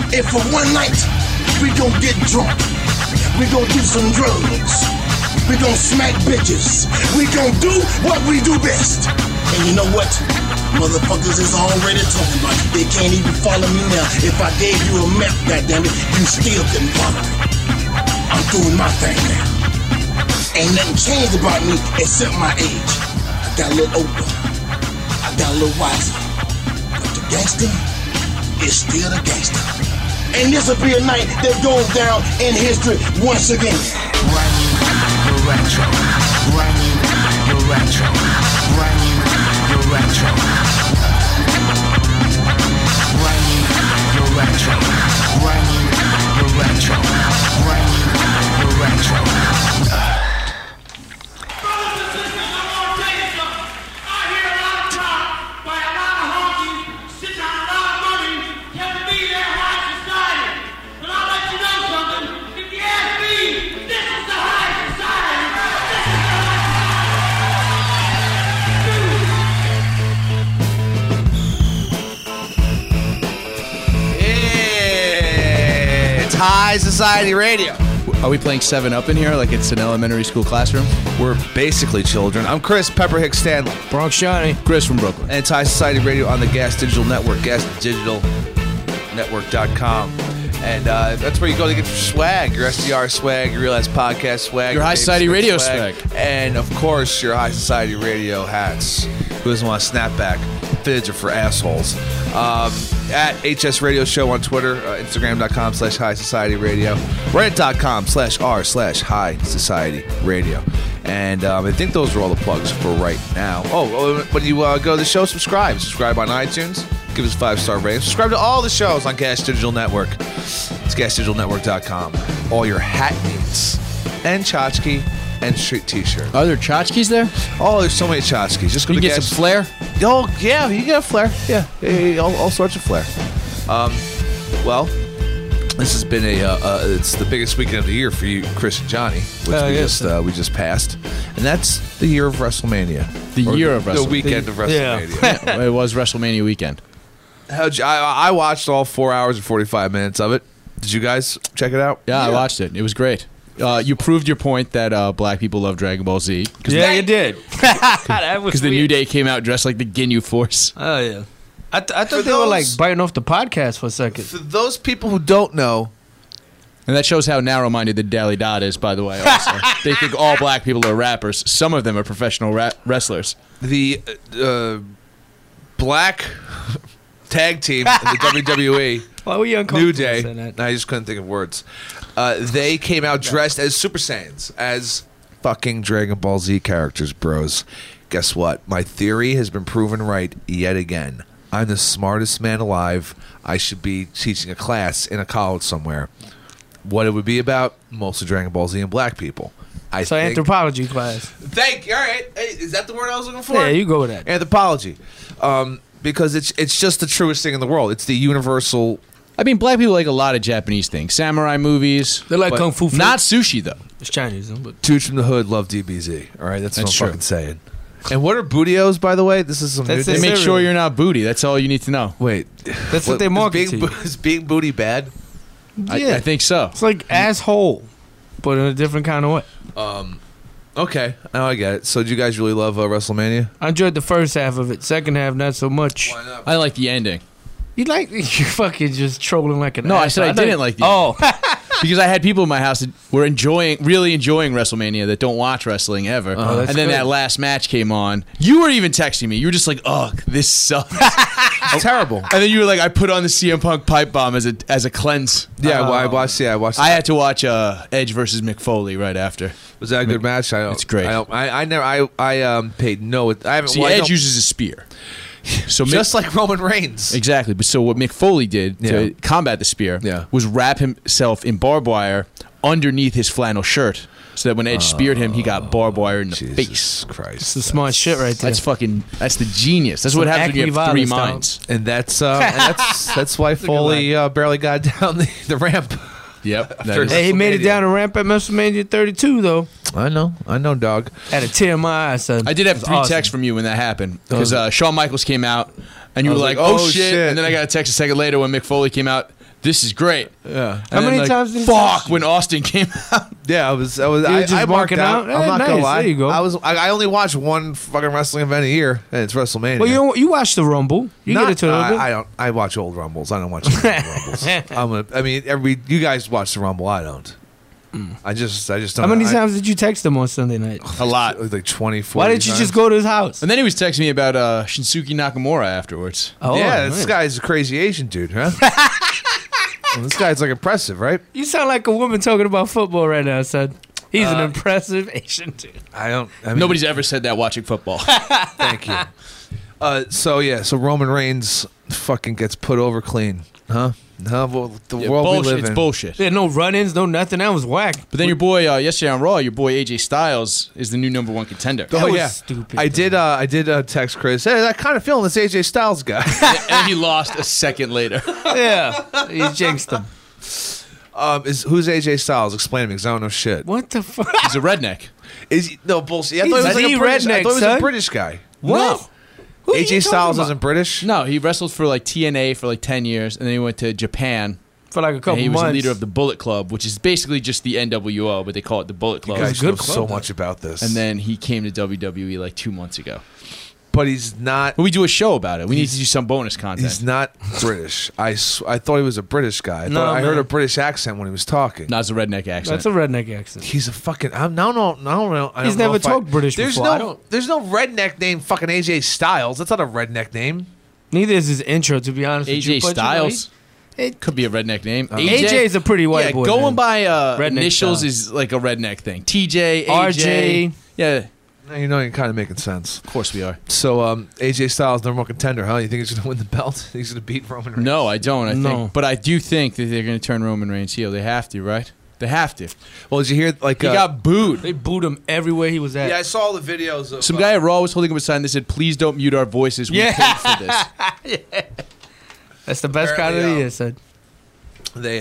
And for one night, we gon' get drunk. We gon' do some drugs. We gon' smack bitches. We gon' do what we do best. And you know what? Motherfuckers is already talking about it. They can't even follow me now. If I gave you a map, goddammit, you still couldn't follow me. I'm doing my thing now. Ain't nothing changed about me except my age. I got a little older. I got a little wiser. But the gangster is still the gangster. And this'll be a night that goes down in history once again. Run you, your retro. Run you, your retro. Run you, your retro. Run you, your retro. Run you, your retro. Run you, your retro. High Society Radio. Are we playing 7-Up in here like it's an elementary school classroom? We're basically children. I'm Chris Pepper Hicks Stanley. Bronx Johnny. Chris from Brooklyn. And it's High Society Radio on the Gas Digital Network, gasdigitalnetwork.com. And that's where you go to get your swag, your SDR swag, your Real Ass Podcast swag. Your High Society Radio swag. And, of course, your High Society Radio hats. Who doesn't want a snapback? Fids are for assholes. At HS Radio Show on Twitter, Instagram.com/High Society Radio, Reddit.com/r/High Society Radio. And I think those are all the plugs for right now. When you go to the show, subscribe. Subscribe on iTunes. Give us a 5-star rating. Subscribe to all the shows on Gas Digital Network. It's GasDigitalNetwork.com. All your hat needs. And tchotchke and street t-shirt. Are there tchotchkes there? Oh, there's so many tchotchkes. Just go You to can get some flair? Oh, yeah, you get a flair. Yeah, all sorts of flair. Well, this has been it's the biggest weekend of the year for you, Chris and Johnny, which we just passed. And that's the year of WrestleMania. The weekend of WrestleMania. Yeah. It was WrestleMania weekend. I watched all 4 hours and 45 minutes of it. Did you guys check it out? Yeah, I watched it. It was great. You proved your point that black people love Dragon Ball Z. Yeah, you did. Because the New Day came out dressed like the Ginyu Force. Oh, yeah. I thought they were like biting off the podcast for a second. For those people who don't know. And that shows how narrow-minded the Daily Dot is, by the way, also. They think all black people are rappers. Some of them are professional wrestlers. The black tag team in the WWE, Why were you uncomfortable New Day, saying that? I just couldn't think of words. They came out dressed as Super Saiyans, as fucking Dragon Ball Z characters, bros. Guess what? My theory has been proven right yet again. I'm the smartest man alive. I should be teaching a class in a college somewhere. What it would be about? Mostly Dragon Ball Z and black people. I think anthropology class. Thank you. All right. Hey, is that the word I was looking for? Yeah, you go with that. Anthropology. Because it's just the truest thing in the world. It's the universal. I mean, black people like a lot of Japanese things. Samurai movies. They like kung fu. Not sushi, though. It's Chinese, though. But Dudes from the hood love DBZ. All right? That's what I'm true. fucking saying. And what are bootios, by the way? This is some new They make sure you're not booty. That's all you need to know. Wait. That's what they market to you. Is being booty bad? Yeah. I think so. It's like asshole, but in a different kind of way. Okay. Now I get it. So did you guys really love WrestleMania? I enjoyed the first half of it. Second half, not so much. Why not? I like the ending. You fucking just trolling like an No, ass. I said I didn't like the ending. Oh. Because I had people in my house that were really enjoying WrestleMania that don't watch wrestling ever. Oh, that's and then good. that last match came on. You were even texting me. You were just like, ugh, this sucks. It's terrible. And then you were like, I put on the CM Punk pipe bomb as a cleanse. Yeah, well, I watched. Yeah, I watched. I had to watch Edge versus Mick Foley right after. Was that a good match? It's great. I paid no. I haven't. See, Edge uses a spear. So just like Roman Reigns. Exactly. But so what Mick Foley did to combat the spear was wrap himself in barbed wire underneath his flannel shirt, so that when Edge speared him, he got barbed wire in the face. Christ, It's the smart shit right there. That's the genius. That's what happens when you have three minds. And that's why Foley barely got down the ramp. Yep. Hey, he made it down the ramp at WrestleMania 32, though. I know, dog. Had a tear in my eye, son. I did have three texts from you when that happened, because Shawn Michaels came out, and you were like, "Oh shit!" And then I got a text a second later when Mick Foley came out. this is great. Yeah. How many times did he Fuck, text when Austin came out. Yeah, I was. You were just I marked marking out. out? I'm not Nice, gonna lie. there you go. I only watch one fucking wrestling event a year, and it's WrestleMania. Well, you watch the Rumble. You get it to a little bit. I don't. I watch old Rumbles. I don't watch new Rumbles. I mean, you guys watch the Rumble. I don't. I just don't. How many times did you text him on Sunday night? A lot. Like 24. Why didn't you just go to his house? And then he was texting me about Shinsuke Nakamura afterwards. Oh, yeah, man. this guy's a crazy Asian dude, huh? Well, this guy's like impressive, right? You sound like a woman talking about football right now, son. He's an impressive Asian dude. I mean, Nobody's ever said that watching football. Thank you. So Roman Reigns fucking gets put over clean, huh? No, well, the world bullshit. we live It's in. bullshit. There no run-ins, no nothing. That was whack. But then your boy, yesterday on Raw, your boy AJ Styles is the new #1 contender. That Oh was yeah, stupid, I did text Chris. Hey, I kind of feeling this AJ Styles guy. And he lost a second later. Yeah, he jinxed him. Who's AJ Styles? Explain to me, because I don't know shit. What the fuck? He's a redneck. Is he, no bullshit? I He's thought he was like the a British. I redneck, thought he was son. a British guy. What? Who are you AJ talking Styles about? isn't British. No, he wrestled for like TNA for like 10 years, and then he went to Japan. For like a couple And he was months. the leader of the Bullet Club, which is basically just the NWO, but they call it the Bullet You Club. guys good know club, so though. much about this. And then he came to WWE like 2 months ago. but he's not. But we do a show about it. We need to do some bonus content. He's not British. I thought he was a British guy. I, No, thought, I heard man. a British accent when he was talking. Not as a redneck accent. That's a redneck accent. He's a fucking. I don't know. I He's don't know never if I- talked British there's before. I No, don't- there's no redneck named fucking AJ Styles. That's not a redneck name. Neither is his intro, to be honest with you. AJ but you know, Styles. It- Could be a redneck name. AJ is a pretty white yeah, boy. going man. by Redneck initials style. is like a redneck thing. TJ, AJ. RJ. Yeah, Now you know you're kind of making sense. of course we are. So AJ Styles, #1 contender, huh? You think he's gonna win the belt? He's gonna beat Roman Reigns? No, I don't. I No. think, but I do think that they're going to turn Roman Reigns heel. They have to, right? They have to. Well, did you hear like He got booed. They booed him everywhere he was at. Yeah, I saw the videos of Some guy at Raw was holding up a sign that said, "Please don't mute our voices. We Yeah. paid for this." That's the best crowd of the year, son. They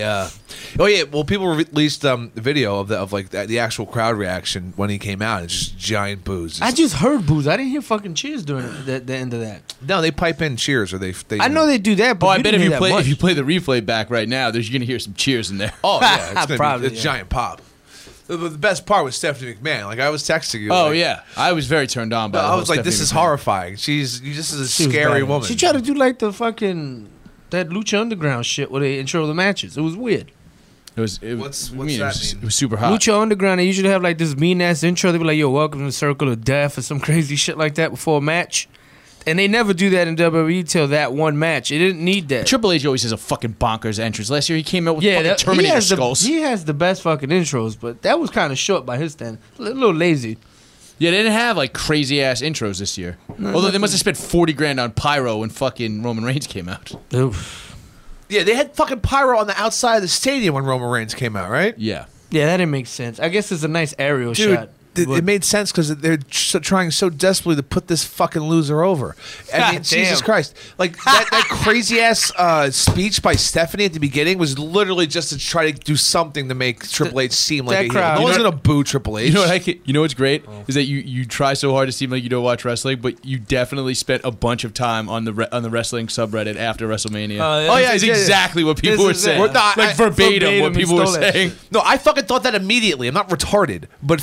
people released the video of the actual crowd reaction when he came out. It's just giant boos. I just heard boos. I didn't hear fucking cheers during the end of that. No, they pipe in cheers or they I know they do that, but Oh, I you bet didn't if hear you that much. if you play the replay back right now, you're going to hear some cheers in there. Oh yeah, it's gonna Probably, be a yeah. giant pop. The best part was Stephanie McMahon. Like I was texting you. Oh like, yeah, I was very turned on by. I the was whole like, this Stephanie is McMahon. horrifying. This is a She was scary bad. woman. She tried to do like the fucking that Lucha Underground shit where they intro the matches. It was weird. It was. What's I that mean, mean? It was super hot. Lucha Underground, they usually have like this mean ass intro. They be like, "Yo, welcome to the Circle of Death" or some crazy shit like that before a match. And they never do that in WWE till that one match. It didn't need that. Triple H always has a fucking bonkers entrance. Last year he came out with fucking that, Terminator skulls. he has the best fucking intros, but that was kind of short by his standard. A little lazy. Yeah, they didn't have like crazy ass intros this year. Although they must have spent $40,000 on pyro when fucking Roman Reigns came out. Oof. Yeah, they had fucking pyro on the outside of the stadium when Roman Reigns came out, right? Yeah. Yeah, that didn't make sense. I guess it's a nice aerial Dude, shot. it made sense because they're trying so desperately to put this fucking loser over. I mean, God Jesus damn. Christ! Like that crazy ass speech by Stephanie at the beginning was literally just to try to do something to make Triple H seem like that a heel. crowd- No you one's know- gonna boo Triple H. You know what's great is that you try so hard to seem like you don't watch wrestling, but you definitely spent a bunch of time on the wretchling subreddit after WrestleMania. Oh, yeah, it's yeah, yeah. exactly what people This were is it. saying. Well, no, like verbatim verbatim, what he people were stole that saying. No, I fucking thought that immediately. I'm not retarded, but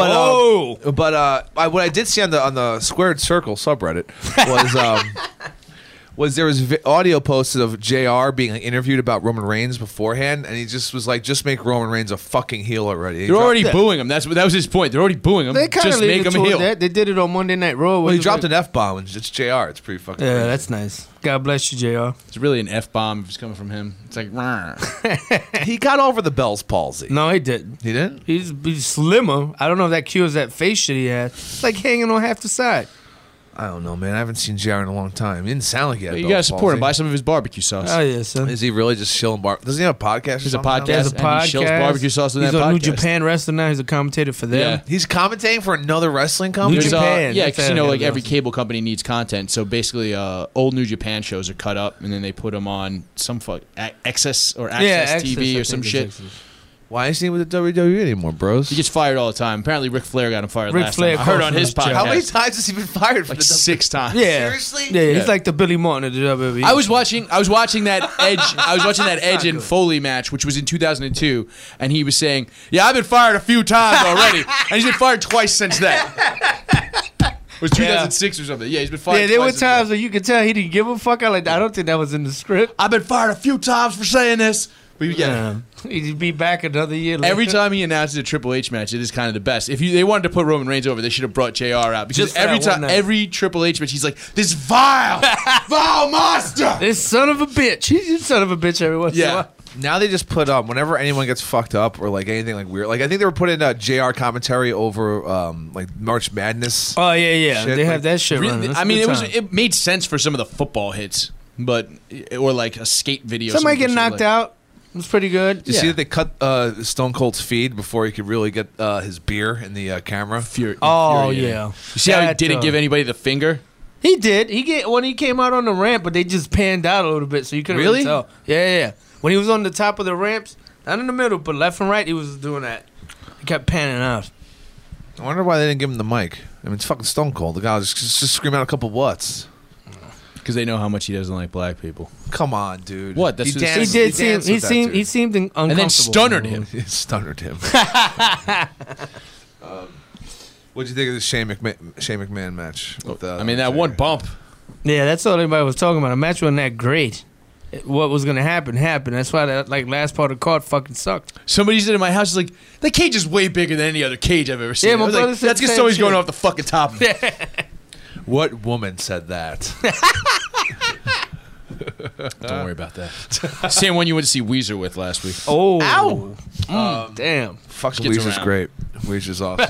Whoa. what I did see on the Squared Circle subreddit was there was audio posted of JR being like, interviewed about Roman Reigns beforehand, and he just was like, just make Roman Reigns a fucking heel already. He They're dropped- already booing him. That was his point. They're already booing him. They kind Just of make him a heel. that. They did it on Monday Night Raw. Well, he It was dropped like- an F-bomb, and it's JR. It's pretty fucking Yeah, crazy. that's nice. God bless you, JR. It's really an F-bomb if it's coming from him. It's like, "Rah." He got over the Bell's palsy. No, he didn't. He didn't? He's slimmer. I don't know if that cures that face shit he had. It's like hanging on half the side. I don't know, man. I haven't seen JR in a long time. He didn't sound like he had you Bell's gotta support him. Buy palsy. some of his barbecue sauce. Oh, yeah, son. Is he really just chilling Doesn't he have a podcast or He's a something now? podcast. He has a and he shills podcast. barbecue sauce in He's that on New podcast. Japan Wrestling now. He's a commentator for them. Yeah. He's commentating for another wrestling company? New Japan. Yeah, That's because how like it every goes. cable company needs content. So basically, old New Japan shows are cut up, and then they put them on some Access or Access TV or some shit. Why isn't he with the WWE anymore, bros? He gets fired all the time. Apparently, Ric Flair got him fired Ric last Flair time. I heard on cost his him his podcast. job. How many times has he been fired for Like the 6 times. Yeah, Seriously? Yeah, he's like the Billy Martin of the WWE. I was watching that Edge and Foley match, which was in 2002, and he was saying, "Yeah, I've been fired a few times already," and he's been fired twice since then. It was 2006 or something. Yeah, he's been fired. Yeah, there were twice since times where you could tell he didn't give a fuck. I don't think that was in the script. then. I've been fired a few times for saying this. But yeah. He'd be back another year later. Every time he announces a Triple H match, it is kind of the best. If they wanted to put Roman Reigns over, they should have brought JR out because Just for that one night. every Triple H match, he's like this vile monster. This son of a bitch. He's a son of a bitch every once in a Yeah. while. Now they just put whenever anyone gets fucked up or like anything like weird. Like I think they were putting JR commentary over like March Madness. Oh, yeah. Shit, They have like, that shit running. That's I a mean, good time. it made sense for some of the football hits, but or like a skate video. Somebody some get shit knocked like- out. It was pretty good. Did you see that they cut Stone Cold's feed before he could really get his beer in the camera? Oh, infuriating. yeah. You see how he That, didn't give anybody the finger? He did. When he came out on the ramp, but they just panned out a little bit, so you couldn't really tell. Yeah. When he was on the top of the ramps, not in the middle, but left and right, he was doing that. He kept panning out. I wonder why they didn't give him the mic. I mean, it's fucking Stone Cold. The guy just scream out a couple whats. Because they know how much he doesn't like black people. Come on, dude. What? That's he what- danced, He danced with that dude. he seemed uncomfortable. And then stunnered him. It stunnered him. What'd you think of the Shane McMahon match? With, I mean, that one bump. Yeah, that's all anybody was talking about. The match wasn't that great. What was going to happen happened. That's why that last part of the card fucking sucked. Somebody said in my house, like, that cage is way bigger than any other cage I've ever seen. Yeah, my I was brother like, said that's the because same somebody's shit. going off the fucking top of it. What woman said that? Don't worry about that. Same one you went to see Weezer with last week. Oh. Ow! Damn. Fuck, Gets Weezer's around. great. Weezer's awesome.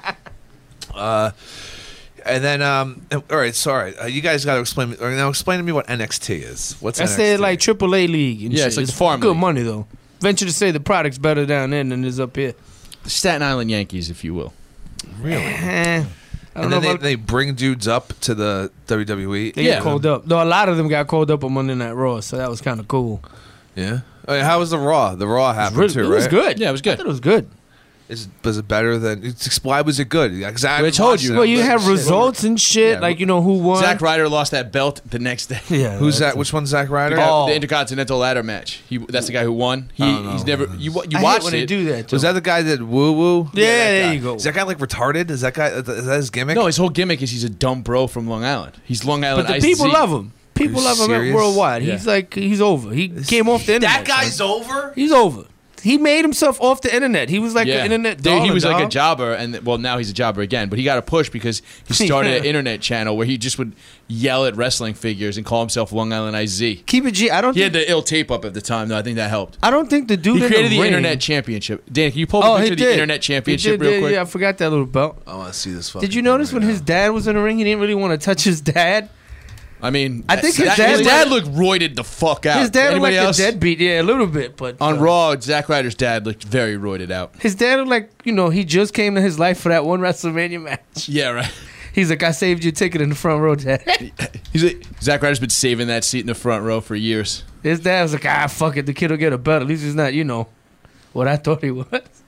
And then, all right, sorry. You guys got to explain to me what NXT is. What's That's NXT? their like AAA league. And Yeah, shit. it's like the farm good league. money though. Venture to say the product's better down there than it is up here. The Staten Island Yankees, if you will. Really? I don't And know then about they bring dudes up to the WWE. they Yeah. get called up. Though a lot of them got called up on Monday Night Raw, so that was kind of cool. Yeah. Oh, yeah, how was the Raw? The Raw happened too, It right? was good. Yeah, it was good. I thought it was good. Was it better than? Why was it good? Because I told you. Well, you have Shit. results and shit, Yeah, like you know who won. Zack Ryder lost that belt the next day. Yeah, Who's that's that? Which one's Zack Ryder? The Intercontinental Ladder match. That's the guy who won. He's never. You I hate watched when it. they do that. Was that the guy that woo woo? Yeah, that there guy. you go. Is that guy like retarded? Is that his gimmick? No, his whole gimmick is he's a dumb bro from Long Island. He's Long Island. But the Ice people Z. love him. People you love him serious? worldwide. Yeah. He's over. He came off the internet. that guy's son. over. He's over. He made himself off the internet. He was like an internet Dude, dog. he was like a jobber, and well, now he's a jobber again. But he got a push because he started an internet channel where he just would yell at wrestling figures and call himself Long Island Ice Z. Keep it G. I don't. He Think, had the ill tape up at the time, though. I think that helped. I don't think the dude He in created the ring, Internet Championship. Dan, can you pull the picture he of the did. Internet Championship He did, real quick? Yeah, I forgot that little belt. I want to see this. Fucking Did you notice thing when right his dad was in the ring, he didn't really want to touch his dad? I mean, I think his his dad- dad looked roided the fuck out. His dad Anybody looked like else? a deadbeat. Yeah, a little bit, but On Raw, Zack Ryder's dad looked very roided out. his dad looked like he just came to his life for that one WrestleMania match. Yeah, right. He's like, I saved you a ticket in the front row, Dad. He's like, Zack Ryder's been saving that seat in the front row for years. His dad was like, fuck it, the kid will get a belt. At least he's not, what I thought he was.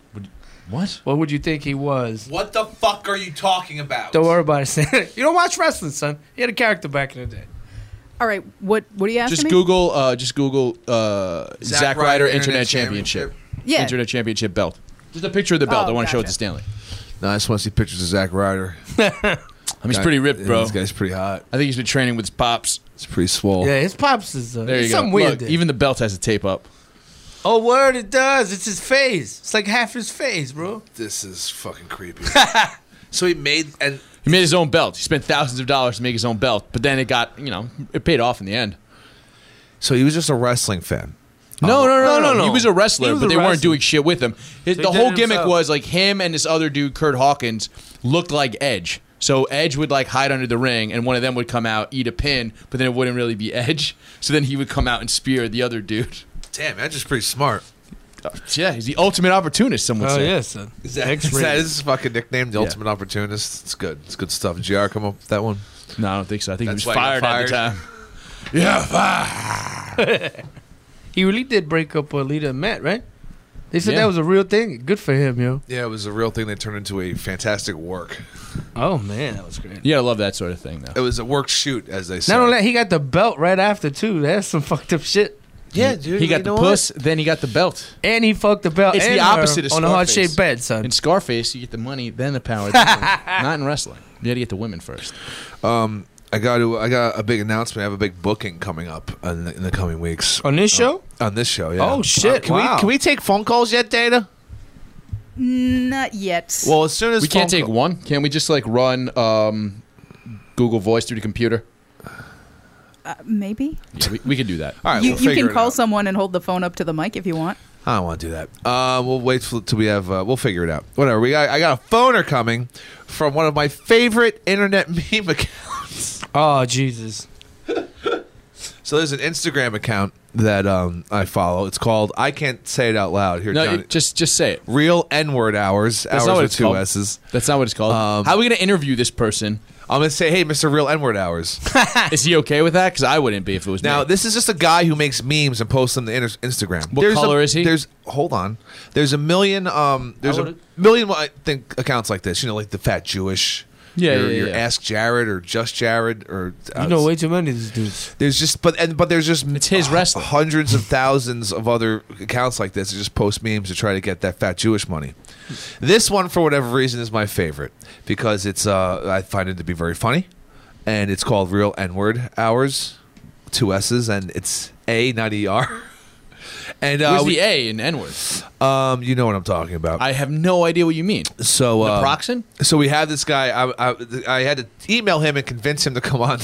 What? What would you think he was? What the fuck are you talking about? Don't worry about it, son. You don't watch wrestling, son. He had a character back in the day. All right, what are you asking Just me? Google Zack Ryder Internet Championship. Yeah. Internet Championship belt. Just a picture of the belt. Oh, I want to show it gotcha. to Stanley. No, I just want to see pictures of Zack Ryder. He's pretty ripped, bro. This guy's pretty hot. I think he's been training with his pops. It's pretty swole. Yeah, his pops is There you go. something weird Look, there. even the belt has a tape up. Oh, word, it does. It's his face. It's like half his face, bro. This is fucking creepy. So he made He made his own belt. He spent thousands of dollars to make his own belt, but then it got, it paid off in the end. so he was just a wrestling fan. No. He was a wrestler, He was but a they weren't wrestler. doing shit with him. The did whole it gimmick himself. was like him and this other dude, Kurt Hawkins, looked like Edge. So Edge would like hide under the ring, and one of them would come out, eat a pin, but then it wouldn't really be Edge. So then he would come out and spear the other dude. Damn, that's just pretty smart. Yeah, he's the ultimate opportunist. Some would Oh, say. yeah, son. Is that X-rated. his fucking nickname? The Ultimate Opportunist. It's good. It's good stuff. Did JR come up with that one? No, I don't think so. I think That's he why was he got fired at the time. Yeah, fired. He really did break up Lita and Matt, right? They said that was a real thing. Good for him, yo. Yeah, it was a real thing that turned into a fantastic work. Oh man, that was great. You gotta love that sort of thing, though. It was a work shoot, as they say. Not only that, he got the belt right after too. That's some fucked up shit. Yeah, dude. He got the puss, then he got the belt. And he fucked the belt. It's and the opposite of on a heart Scarface. shaped bed, son. In Scarface, you get the money, then the power. Not in wrestling. You got to get the women first. I got a big announcement. I have a big booking coming up in the coming weeks. On this show? On this show, yeah. Oh shit! Wow. Can we take phone calls yet, Data? Not yet. Well, as soon as We can't phone take one. Can't we just like run Google Voice through the computer? Maybe. Yeah, we can do that. All right, You we'll figure can it call out. someone and hold the phone up to the mic if you want. I don't want to do that. We'll wait till we have. We'll figure it out. Whatever. I got a phoner coming from one of my favorite internet meme accounts. Oh Jesus! So there's an Instagram account that I follow. It's called. I can't say it out loud here. No, Johnny. just say it. Real N-word hours. That's hours not what with it's two called. S's. That's not what it's called. How are we going to interview this person? I'm gonna say, hey, Mr. Real N-word hours. Is he okay with that? Because I wouldn't be if it was Now, me. this is just a guy who makes memes and posts them to Instagram. What color is he? Hold on. There's a million. There's a million. I think accounts like this. You know, like the Fat Jewish. Yeah, your yeah. Ask Jared or Just Jared or You know way too many of these dudes. There's just but there's just It's his wrestling. hundreds of thousands of other accounts like this that just post memes to try to get that fat Jewish money. This one, for whatever reason, is my favorite because it's I find it to be very funny, and it's called Real N-word Hours, 2 S's, and it's A, not ER. And Where's the A in N-word? you know what I'm talking about. I have no idea what you mean. So Naproxen? So we have this guy. I had to email him and convince him to come on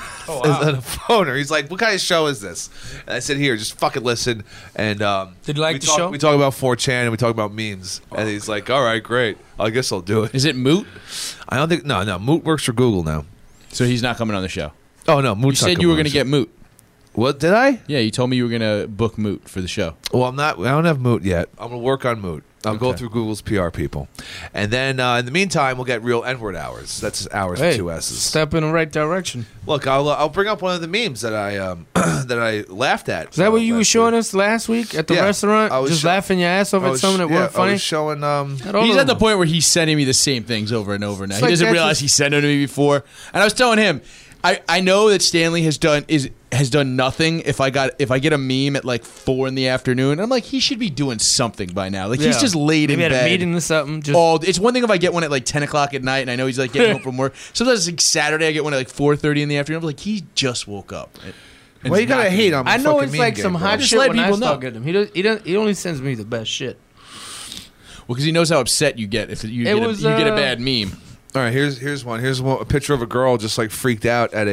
on a phone. Or he's like, "What kind of show is this?" And I said, "Here, just fucking listen." And Did you like we the talk, show? We talk about 4chan and we talk about memes. And he's like, "All right, great. I guess I'll do it." Is it Moot? I don't think no. Moot works for Google now. So he's not coming on the show. Oh no, Moot's You said you were going to get Moot. What did I? Yeah, you told me you were going to book Moot for the show. Well, I'm not. I don't have Moot yet. I'm gonna work on Moot. I'll go Okay. through Google's PR people, and then in the meantime, we'll get Real N-word hours. That's hours Hey, with 2 S's. step in the right direction. Look, I'll bring up one of the memes that I that I laughed at. Is that what you were showing us last week at the Yeah. restaurant? I was Just sho- laughing your ass off at something that weren't I funny? was showing. He's at the point where he's sending me the same things over and over now. He like doesn't that's realize just- he sent them to me before. And I was telling him, I know that Stanley has done nothing if I get a meme at like 4 PM. I'm like, he should be doing something by now. Like he's Yeah. just laid Maybe in at bed. a meeting or something. Just It's one thing if I get one at like 10 o'clock at night and I know he's like getting home from work. Sometimes it's like Saturday I get one at like 4:30 in the afternoon. I'm like, he just woke up. And Well, you it's not gotta gonna hate be- on. I know fucking it's meme like game, some bro. hot Just shit let when I people start know. getting him. He only sends me the best shit. Well, because he knows how upset you get if you get a bad meme. All right, here's one. Here's one, a picture of a girl just like freaked out at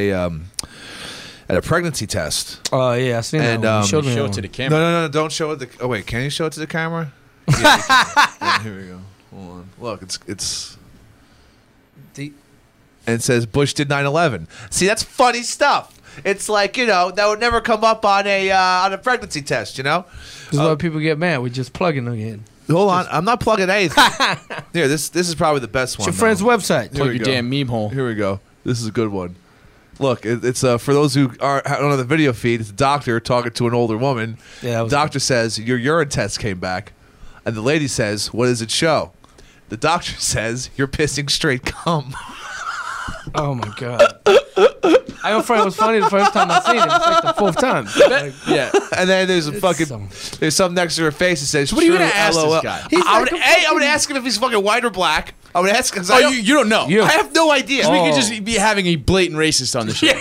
a pregnancy test. Oh yeah, I seen And, that. One. You showed me Show that it to one. the camera. No, don't show it. Oh wait, can you show it to the camera? Yeah, you can. Yeah, here we go. Hold on. Look, it's. The- And it says Bush did 9/11. See, that's funny stuff. It's like that would never come up on a pregnancy test. This is why people get mad. We're just plugging again. Hold on, I'm not plugging anything. Here, this is probably the best It's one. your friend's though. website. Here Plug we your go. damn meme hole. Here we go. This is a good one. Look, it's for those who don't know the video feed. It's a doctor talking to an older woman. Yeah, that was Doctor says your urine test came back, and the lady says, "What does it show?" The doctor says, "You're pissing straight cum." Oh my god. I don't find it was funny the first time I seen it. It's like the fourth time. Like, Yeah. And then there's a some- there's something next to her face that says, what are you "True, gonna ask this LOL." guy? I would ask him if he's fucking white or black. I would ask because Oh, you don't know. You- I have no idea. We could just be having a blatant racist on the show.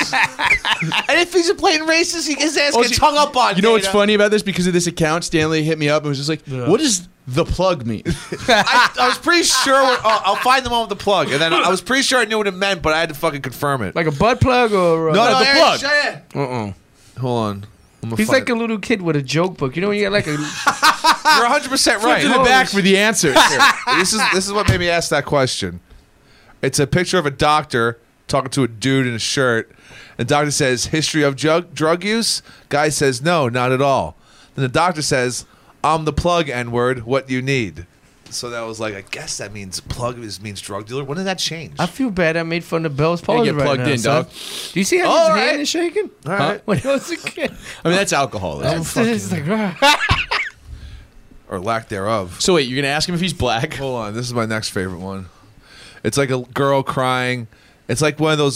And if he's a blatant racist, his ass Also, gets hung up on. You know what's Dana. funny about this? Because of this account, Stanley hit me up and was just like, "What does the plug mean?" I was pretty sure. I'll find the one with the plug, and then I was pretty sure I knew what it meant, but I had to fucking confirm it. like a butt plug or no, the Aaron, plug. shut it. Hold on. I'm gonna He's find like a little kid with a joke book. You know when you got like a You're 100% right. To the back for the answer. This is what made me ask that question. It's a picture of a doctor talking to a dude in a shirt. And the doctor says, "History of drug use?" Guy says, "No, not at all." Then the doctor says, "I'm the plug, N-word. What do you need?" So that was like, I guess that means means drug dealer. When did that change? I feel bad. I made fun of Bell's palsy get right plugged now, in, son. dog. Do you see how All his right. hand is shaking? All right. When he was a kid. I mean, that's alcoholism. It's like, ah. or lack thereof. So wait, you're gonna ask him if he's black? Hold on, this is my next favorite one. It's like a girl crying. It's like one of those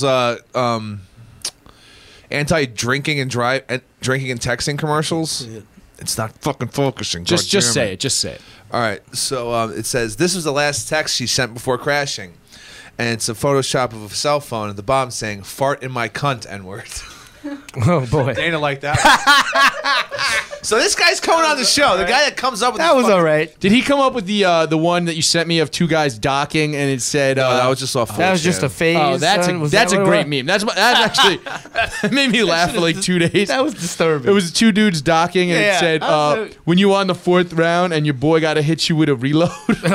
anti-drinking and drinking and texting commercials. It's not fucking focusing. Just say it. Just say it. All right. So it says this was the last text she sent before crashing, and it's a Photoshop of a cell phone at the bottom saying "fart in my cunt" N-word. Oh boy, Dana liked that. So this guy's coming on the show. The guy that comes up with that was all right. Did he come up with the one that you sent me of two guys docking and it said? No, that was just off. That was just a phase. Oh, that's son. that's that a what great it meme. That actually that made me laugh for like 2 days. was? That was disturbing. It was two dudes docking and Yeah, it said, I was "When you on the 4th round and your boy got to hit you with a reload."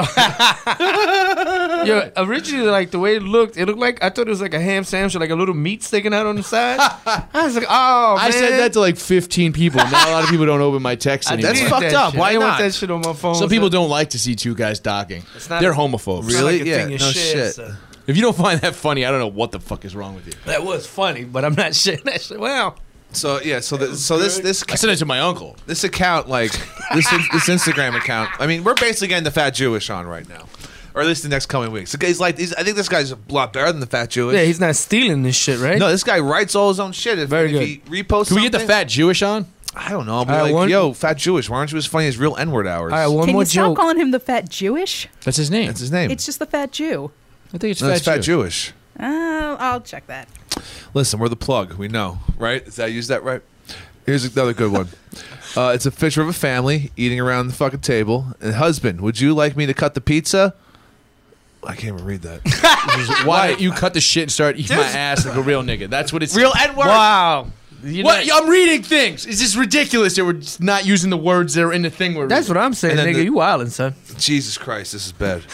Yo, originally, like the way it looked like I thought it was like a ham sandwich, with, like a little meat sticking out on the side. I was like, oh, man. I said that to like 15 people. Now a lot of people don't open my text anymore. That's Need fucked that up. shit. Why I want not? that shit on my phone. Some people don't like to see two guys docking. not They're a- homophobes. It's not Really? like a Yeah, thing you no share, shit. son. If you don't find that funny, I don't know what the fuck is wrong with you. That was funny, but I'm not sharing that shit. Wow. So yeah. So this I sent it to my uncle. this account like this Instagram account. I mean, we're basically getting the Fat Jewish on right now, or at least the next coming weeks. I think this guy's a lot better than the Fat Jewish. Yeah, he's not stealing this shit, right? No, this guy writes all his own shit. If Very he reposts, Can we get the something- fat Jewish on? I don't know. I'll be All right, like, one- yo, Fat Jewish, why aren't you as funny as real N-word hours? All right, one Can more you stop joke. calling him the fat Jewish? That's his name. That's his name. It's just the fat Jew. I think it's No, it's Fat Jewish. I'll check that. Listen, we're the plug. We know, right? Did I use that right? Here's another good one. It's a picture of a family eating around the fucking table. And husband, would you like me to cut the pizza? I can't even read that. Why don't you cut the shit and start eating my ass like a real nigga? That's what it's. Real N-word. Wow. What? I'm reading things. It's just ridiculous that we're just not using the words that are in the thing we're That's what I'm saying, And then nigga. You wildin', son. Jesus Christ, this is bad.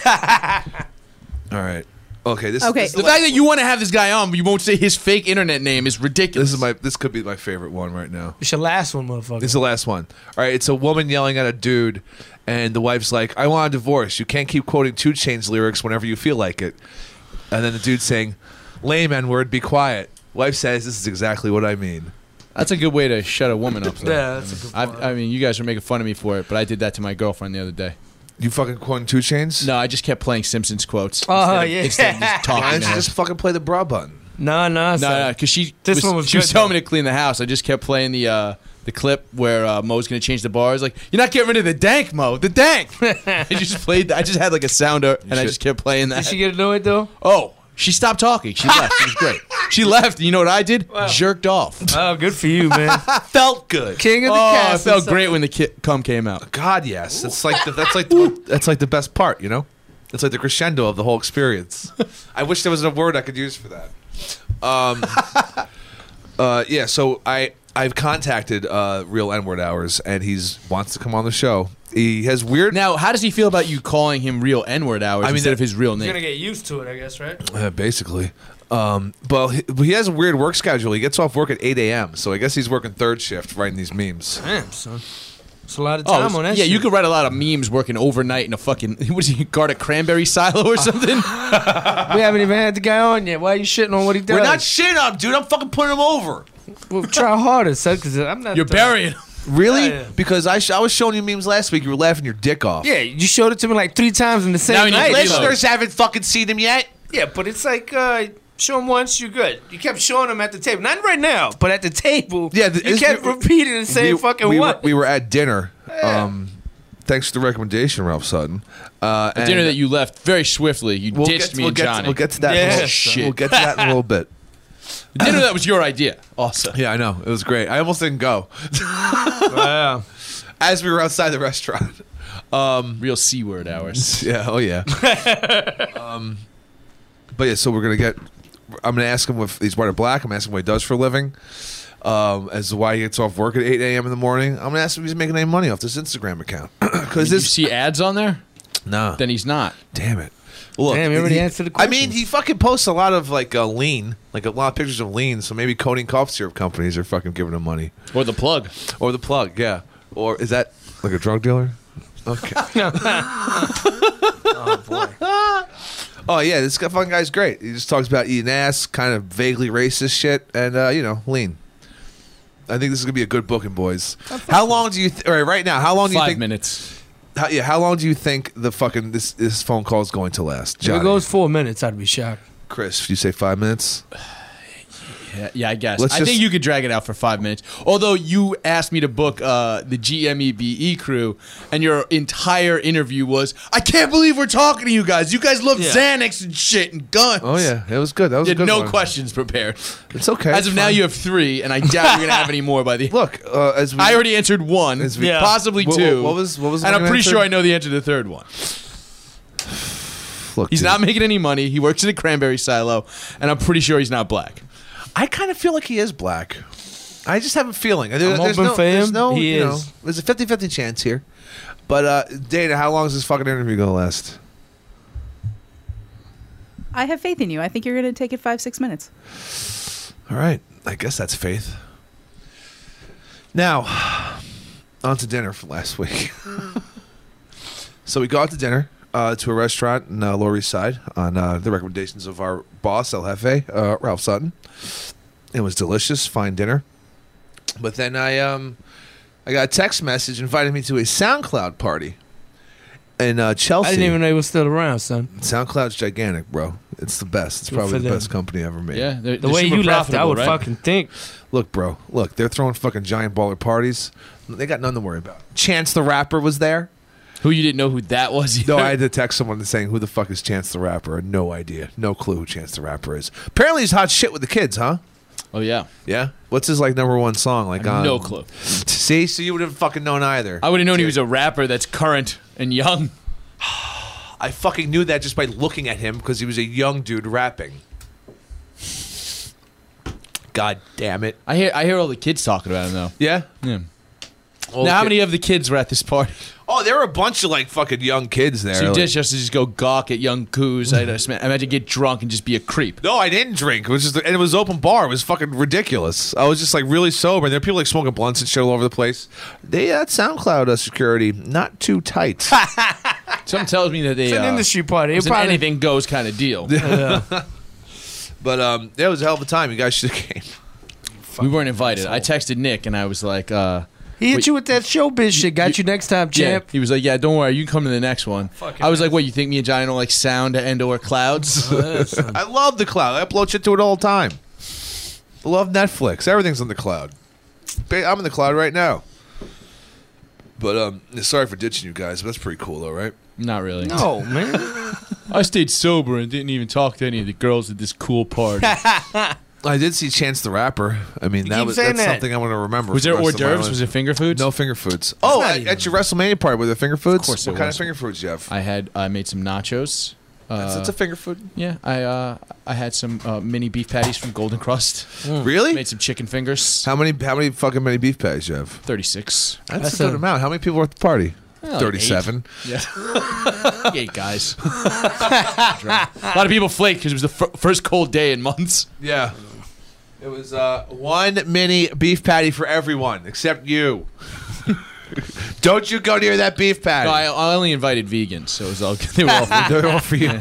All right. Okay. Okay. This, The fact that you want to have this guy on, but you won't say his fake internet name is ridiculous. This could be my favorite one right now. It's your last one, motherfucker. This is the last one. All right, it's a woman yelling at a dude, and the wife's like, "I want a divorce. You can't keep quoting 2 Chainz lyrics whenever you feel like it." And then the dude's saying, "Lame N-word, be quiet." Wife says, "This is exactly what I mean." That's a good way to shut a woman up. Though. Yeah, that's a good point. I mean, you guys are making fun of me for it, but I did that to my girlfriend the other day. You fucking quoting 2 Chainz? No, I just kept playing Simpsons quotes. Oh, instead of- yeah. Instead of just Why talking don't to you her. just fucking play the bra button? No, No, because she This one was she was good, telling though. me to clean the house. I just kept playing the clip where Mo's gonna change the bars. Like, you're not getting rid of the dank, Mo. The dank. I just played. I just had like a sounder, and I should- just kept playing that. Did she get annoyed, though? Oh, she stopped talking. She left. It was great. She left. And you know what I did? Jerked off. Oh, good for you, man. Felt good. King of the Oh, cast. it felt great when the cum came out. God, yes. That's like the best part. You know, it's like the crescendo of the whole experience. I wish there was a word I could use for that. Yeah. So I've contacted Real N-word Hours, and he's wants to come on the show. He has weird. Now, how does he feel about you calling him Real N-word Hours I mean, instead of his real You're name? gonna get used to it, I guess, right? Basically. But he has a weird work schedule. He gets off work at 8 a.m., so I guess he's working third shift writing these memes. Damn, son. It's a lot of Oh, time on that yeah, shit. you could write a lot of memes working overnight in a fucking, what is he, guard a cranberry silo or something? We haven't even had the guy on yet. Why are you shitting on what he does? We're not shitting on him, dude. I'm fucking putting him over. Well, try harder, son, because I'm not. You're burying him. Really? Yeah. Because I was showing you memes last week. You were laughing your dick off. Yeah, you showed it to me like 3 times in the Now same he night. needs you know. Listeners haven't fucking seen him yet. Yeah, but it's like show him once, you're good. You kept showing him at the table, not right now, but at the table. Yeah, you kept repeating the same fucking we one. we were at dinner. Thanks to the recommendation, Ralph Sutton. A dinner that you left very swiftly. You ditched me and Johnny. We'll get to that. Yeah, in a little, shit. We'll get to that in a little bit. A dinner that was your idea. Also. Yeah, I know. It was great. I almost didn't go Wow. as we were outside the restaurant. Real C-word hours. Yeah. Oh yeah. But yeah, so we're gonna get. I'm gonna ask him if he's white or black. I'm asking what he does for a living. As to why he gets off work at 8 a.m. in the morning. I'm gonna ask him if he's making any money off this Instagram account. Because Did you this. see ads on there? Nah. Then he's not. Damn it. Look, Damn, you already answered the I question. mean, he fucking posts a lot of like lean, like a lot of pictures of lean. So maybe coating cough syrup companies are fucking giving him money, Or the plug. or the plug, yeah, or is that like a drug dealer? Okay. oh boy. Oh yeah, this fucking guy's great. He just talks about eating ass, kind of vaguely racist shit, and lean. I think this is gonna be a good booking, boys. How long do you? All right, right now, how long do you 5 think? minutes. How long do you think the fucking this phone call is going to last? If Johnny? it goes 4 minutes, I'd be shocked. Chris, you say 5 minutes? Yeah, I guess. Let's I just- think you could drag it out for 5 minutes. Although you asked me to book the GMEBE crew, and your entire interview was, I can't believe we're talking to you guys. You guys love Xanax and shit and guns. Oh yeah, it was good. That was You a had good no one. questions prepared. It's okay. As of now, you have 3, and I doubt you're going to have any more by the look. As we, I already answered 1, As we- Yeah. possibly What- 2. what was the And one I'm you pretty answered? sure I know the answer to the third one. Look, He's dude, not making any money. He works in a cranberry silo, and I'm pretty sure he's not black. I kind of feel like he is black. I just have a feeling. There's hoping no, for there's him. no, He you know, is. there's a 50-50 chance here. But Dana, how long is this fucking interview gonna last? I have faith in you. I think you're going to take it 5-6 minutes. All right, I guess that's faith. Now, on to dinner from last week. So we go out to dinner to a restaurant in Lower East Side on the recommendations of our boss, El Jefe, Ralph Sutton. It was delicious, fine dinner. But then I got a text message inviting me to a SoundCloud party in Chelsea. I didn't even know he was still around, son. SoundCloud's gigantic, bro. It's the best. It's Good probably for the them. best company ever made. Yeah, The way you left, I would fucking think. Look, bro. Look, they're throwing fucking giant baller parties. They got nothing to worry about. Chance the Rapper was there. Who you didn't know who that was either? No, I had to text someone saying, who the fuck is Chance the Rapper? I had no idea. No clue who Chance the Rapper is. Apparently he's hot shit with the kids, huh? Oh, yeah. Yeah? What's his, like, #1 song? Like, No clue. See? So you would have fucking known either. I would have known he was a rapper that's current and young. I fucking knew that just by looking at him because he was a young dude rapping. God damn it. I hear all the kids talking about him, though. Yeah? Yeah. Well, Now, how kid- many of the kids were at this party? Oh, there were a bunch of, like, fucking young kids there. So you like- did just go gawk at young coos. I imagine get drunk and just be a creep. No, I didn't drink. It was just, and it was open bar. It was fucking ridiculous. I was just like really sober. And there were people like smoking blunts and shit all over the place. They had SoundCloud security not too tight. Something tells me that they It's an industry party. It it's an probably, anything goes kind of deal. But it was a hell of a time. You guys should have came. We weren't invited. I texted Nick and I was like, he hit Wait, you with that showbiz shit. Got you next time, yeah. champ. He was like, yeah, don't worry, you can come to the next one. I was like, what? You think me and Johnny don't like sound and or clouds? I love the cloud. I upload shit to it all the time. I love Netflix. Everything's on the cloud. I'm in the cloud right now. But sorry for ditching you guys, but that's pretty cool though, right? Not really. No, man. I stayed sober and didn't even talk to any of the girls at this cool party. I did see Chance the Rapper. I mean, keep that's saying that. something I'm going to remember. Was for there the hors rest of my d'oeuvres? life. Was there finger foods? No finger foods. Oh, not at your WrestleMania party, were there finger foods? Of course What there kind was. of finger foods you have? I made some nachos. That's a finger food. Yeah, I had some mini beef patties from Golden Crust. Really? Made some chicken fingers. How many fucking many beef patties you have? 36. That's a good amount. How many people were at the party? Like 37. Yeah. 8 guys. A lot of people flaked because it was the first cold day in months. Yeah. It was one mini beef patty for everyone except you. Don't you go near that beef patty. No, I only invited vegans, so it was all they were all They're all for you. Yeah.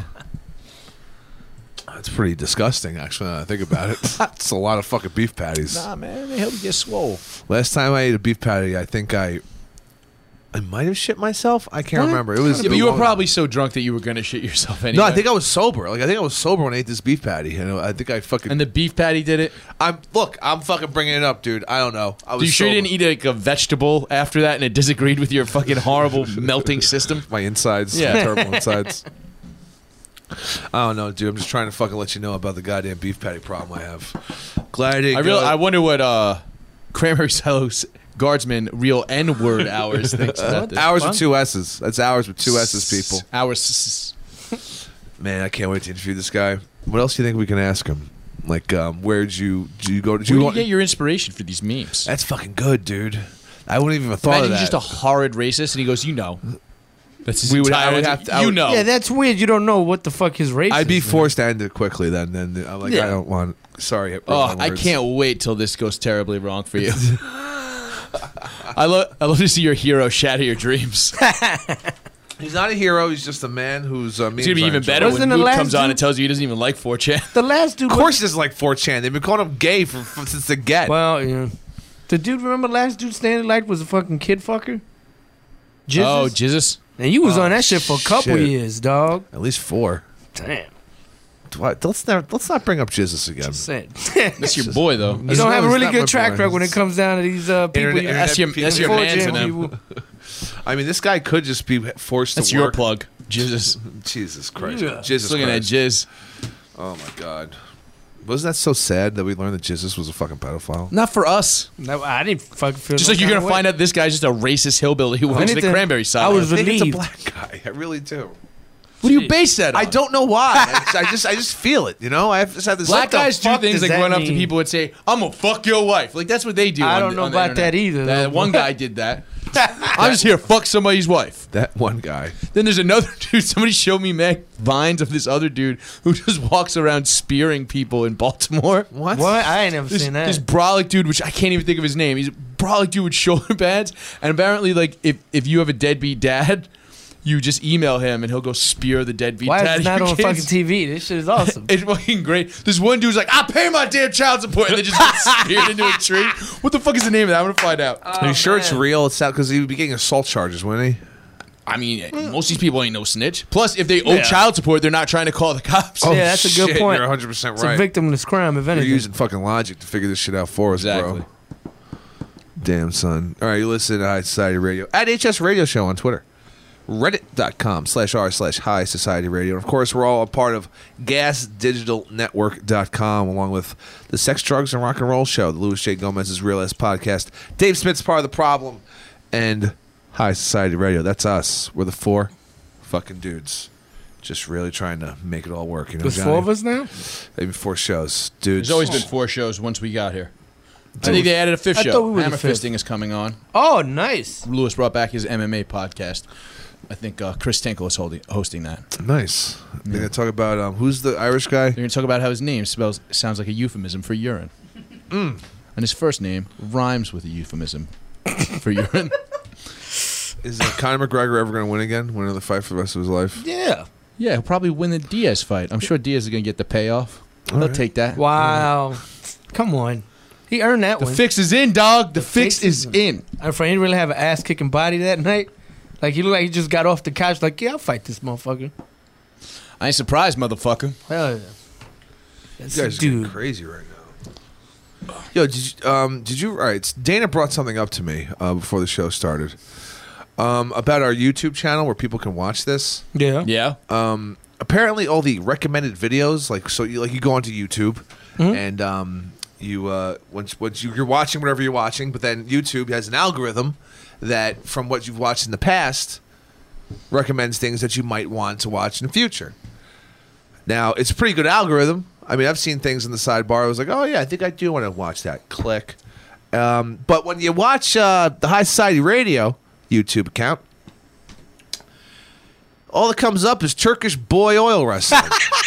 That's pretty disgusting, actually, now that I think about it. It's a lot of fucking beef patties. Nah, man, they help you get swole. Last time I ate a beef patty, I think I might have shit myself. I can't remember. It was. Yeah, but you were probably so drunk that you were going to shit yourself anyway. No, I think I was sober. Like I think I was sober when I ate this beef patty. You know, I think I fucking. And the beef patty did it? I'm fucking bringing it up, dude. I don't know. I was. You sure you sober. didn't eat like a vegetable after that and it disagreed with your fucking horrible melting system? My insides? Yeah. Terrible insides. I don't know, dude. I'm just trying to fucking let you know about the goddamn beef patty problem I have. Glad I didn't. I wonder what Cranberry Silos Guardsman real N-word hours thinks about this. Hours with 2 S's. That's hours with 2 S's, people. Hours. Man, I can't wait to interview this guy. What else do you think we can ask him? Like, where'd you go? Where do you get your inspiration for these memes? That's fucking good, dude. I wouldn't even have thought Imagine of that. he's just a horrid racist, and he goes, "You know." That's his I entire. would have to- I you would- know. Yeah, that's weird. You don't know what the fuck his race is. I'd be man. forced to end it quickly then. Then I'm like, Yeah. I don't want. Sorry. Oh, wrong I words. can't wait till this goes terribly wrong for you. I love to see your hero shatter your dreams. He's not a hero. He's just a man who's. It's gonna be even better Wasn't when the Moot last comes on dude- and tells you he doesn't even like 4chan. The last dude. Of course, he doesn't like 4chan. They've been calling him gay since the get. Well, yeah. The dude, remember last dude standing light was a fucking kid fucker? Oh, Jizzes? Jesus. And you was on that shit for a couple shit. years, dog. At least 4. Damn. What? Let's not bring up Jesus again. Saying. That's your boy, though. You don't have a really Not my good track boy. record when it comes down to these people. Internet- That's your people- man to 4chan them. people. I mean, this guy could just be forced That's to your work. plug. Jesus. Jesus Christ. Yeah. Jesus Looking at Christ. Jizz. Oh my God. Wasn't that so sad that we learned that Jesus was a fucking pedophile? Not for us. No, I didn't fucking feel. Just no like you're kind going of to way. find out this guy's just a racist hillbilly who wants the Anything- cranberry side. I was I think it's a relieved. black guy. I really do. What do you base that on? I don't know why. I just feel it. You know, I just have this. Black guys do fuck things does like that run up to mean? people and say, "I'm gonna fuck your wife." Like that's what they do. I on don't the- know on the about internet. that either, That though. one guy did that. I'm just here to fuck somebody's wife. That one guy. Then there's another dude. Somebody showed me vines of this other dude who just walks around spearing people in Baltimore. What? What? I ain't never This seen that. brolic dude, which I can't even think of his name. He's a brolic dude with shoulder pads, and apparently, like if you have a deadbeat dad, you just email him and he'll go spear the deadbeat Why dad. is it not of your on kids. fucking TV? This shit is awesome. It's fucking great. This one dude's like, I pay my damn child support, and they just get speared into a tree. What the fuck is the name of that? I'm gonna find out. Are you sure it's man. real? It's out because he would be getting assault charges, wouldn't he? I mean, most of these people ain't no snitch. Plus, if they owe Yeah. child support, they're not trying to call the cops. Yeah, that's a good shit, point. You're 100% It's a right. victimless crime, if You're anything. using fucking logic to figure this shit out for us, Exactly. bro. Damn, son. All right, you listen to High Society Radio at HS Radio Show on Twitter. Reddit.com/r/High Society Radio. And of course, we're all a part of GasDigitalNetwork.com, along with the Sex, Drugs, and Rock and Roll Show, the Louis J. Gomez's Real Ass Podcast. Dave Smith's part of the problem, and High Society Radio. That's us. We're the 4 fucking dudes. Just really trying to make it all work. You know, There's Johnny? 4 of us now? Maybe 4 shows. Dudes. There's always been 4 shows once we got here. I think they added a 5th I show. thought we were the Hammer 5th. Fisting is coming on. Oh, nice. Lewis brought back his MMA podcast. I think Chris Tinkle is hosting that. Nice. They're going to talk about who's the Irish guy? They're going to talk about how his name sounds like a euphemism for urine. And his first name rhymes with a euphemism for urine. Is Conor McGregor ever going to win again? Win another fight for the rest of his life? Yeah. Yeah, he'll probably win the Diaz fight. I'm sure Diaz is going to get the payoff. He'll right. take that. Wow. Come on. He earned that The one. fix is in, dog. The fix fix is in. I'm afraid he didn't really have an ass kicking body that night. Like he looked like he just got off the couch. Like, yeah, I'll fight this motherfucker. I ain't surprised, motherfucker. Hell yeah. That's You a guys are getting dude. crazy right now. Yo, did you? All right, Dana brought something up to me before the show started about our YouTube channel where people can watch this. Yeah. Yeah. Apparently, all the recommended videos, you go onto YouTube and once you're watching whatever you're watching, but then YouTube has an algorithm that, from what you've watched in the past, recommends things that you might want to watch in the future. Now, it's a pretty good algorithm. I mean, I've seen things in the sidebar. I was like, oh, yeah, I think I do want to watch that. Click. But when you watch the High Society Radio YouTube account, all that comes up is Turkish boy oil wrestling.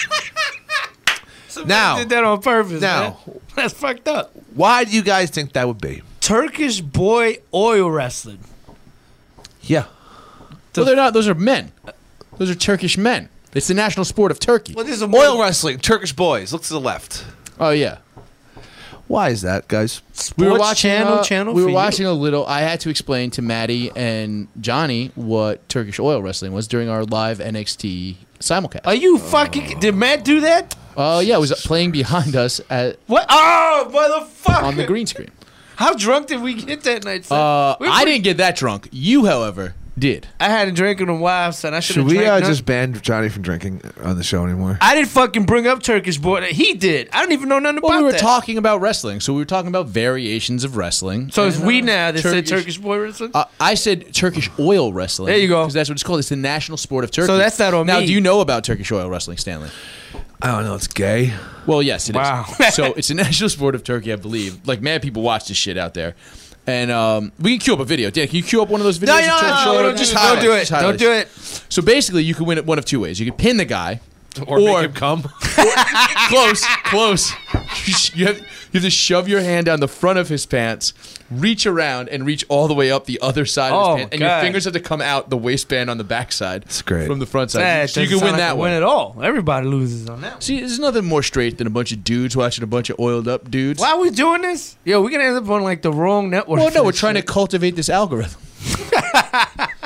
Now, Did that on purpose. now, man. That's fucked up. why do you guys think that would be? Turkish boy oil wrestling. Yeah. Well, they're not. Those are men. Those are Turkish men. It's the national sport of Turkey. Well, there's a Oil wrestling, Turkish boys. Look to the left. Oh, yeah. Why is that, guys? Sports channel. We for were you. watching a little. I had to explain to Maddie and Johnny what Turkish oil wrestling was during our live NXT simulcast. Are you fucking? Did Matt do that? Oh yeah, it was playing behind us What? Oh, motherfucker! on the green screen. How drunk did we get that night? Son? We were I pretty- didn't get that drunk. You, however, did. I hadn't drank in a while, son. I should Should have we drank. just ban Johnny from drinking on the show anymore? I didn't fucking bring up Turkish boy. He did. I don't even know nothing Well, about we were that. talking about wrestling, so we were talking about variations of wrestling. So it's And, we now that said Turkish- Turkish boy wrestling. I said Turkish oil wrestling. There you go. Because that's what it's called. It's the national sport of Turkey. So that's not on now, me. do you know about Turkish oil wrestling, Stanley? I don't know. It's gay. Well, yes, it is. Wow. So it's a national sport of Turkey, I believe. Like, mad people watch this shit out there. And we can cue up a video. Dan, can you cue up one of those videos? of Turkish oil? don't do it. Don't do it. So basically, you can win it one of two ways. You can pin the guy. Or make him come. Close. You have to shove your hand down the front of his pants, reach around, and reach all the way up the other side of Oh, his pants. And your God. fingers have to come out the waistband on the back side. That's great. From the front side. That So you doesn't can win sound like that a one. win at all. Everybody loses on that one. See, there's nothing more straight than a bunch of dudes watching a bunch of oiled up dudes. Why are we doing this? Yo, we're gonna end up on like the wrong network. Well, for no, we're this trying to shit. cultivate this algorithm.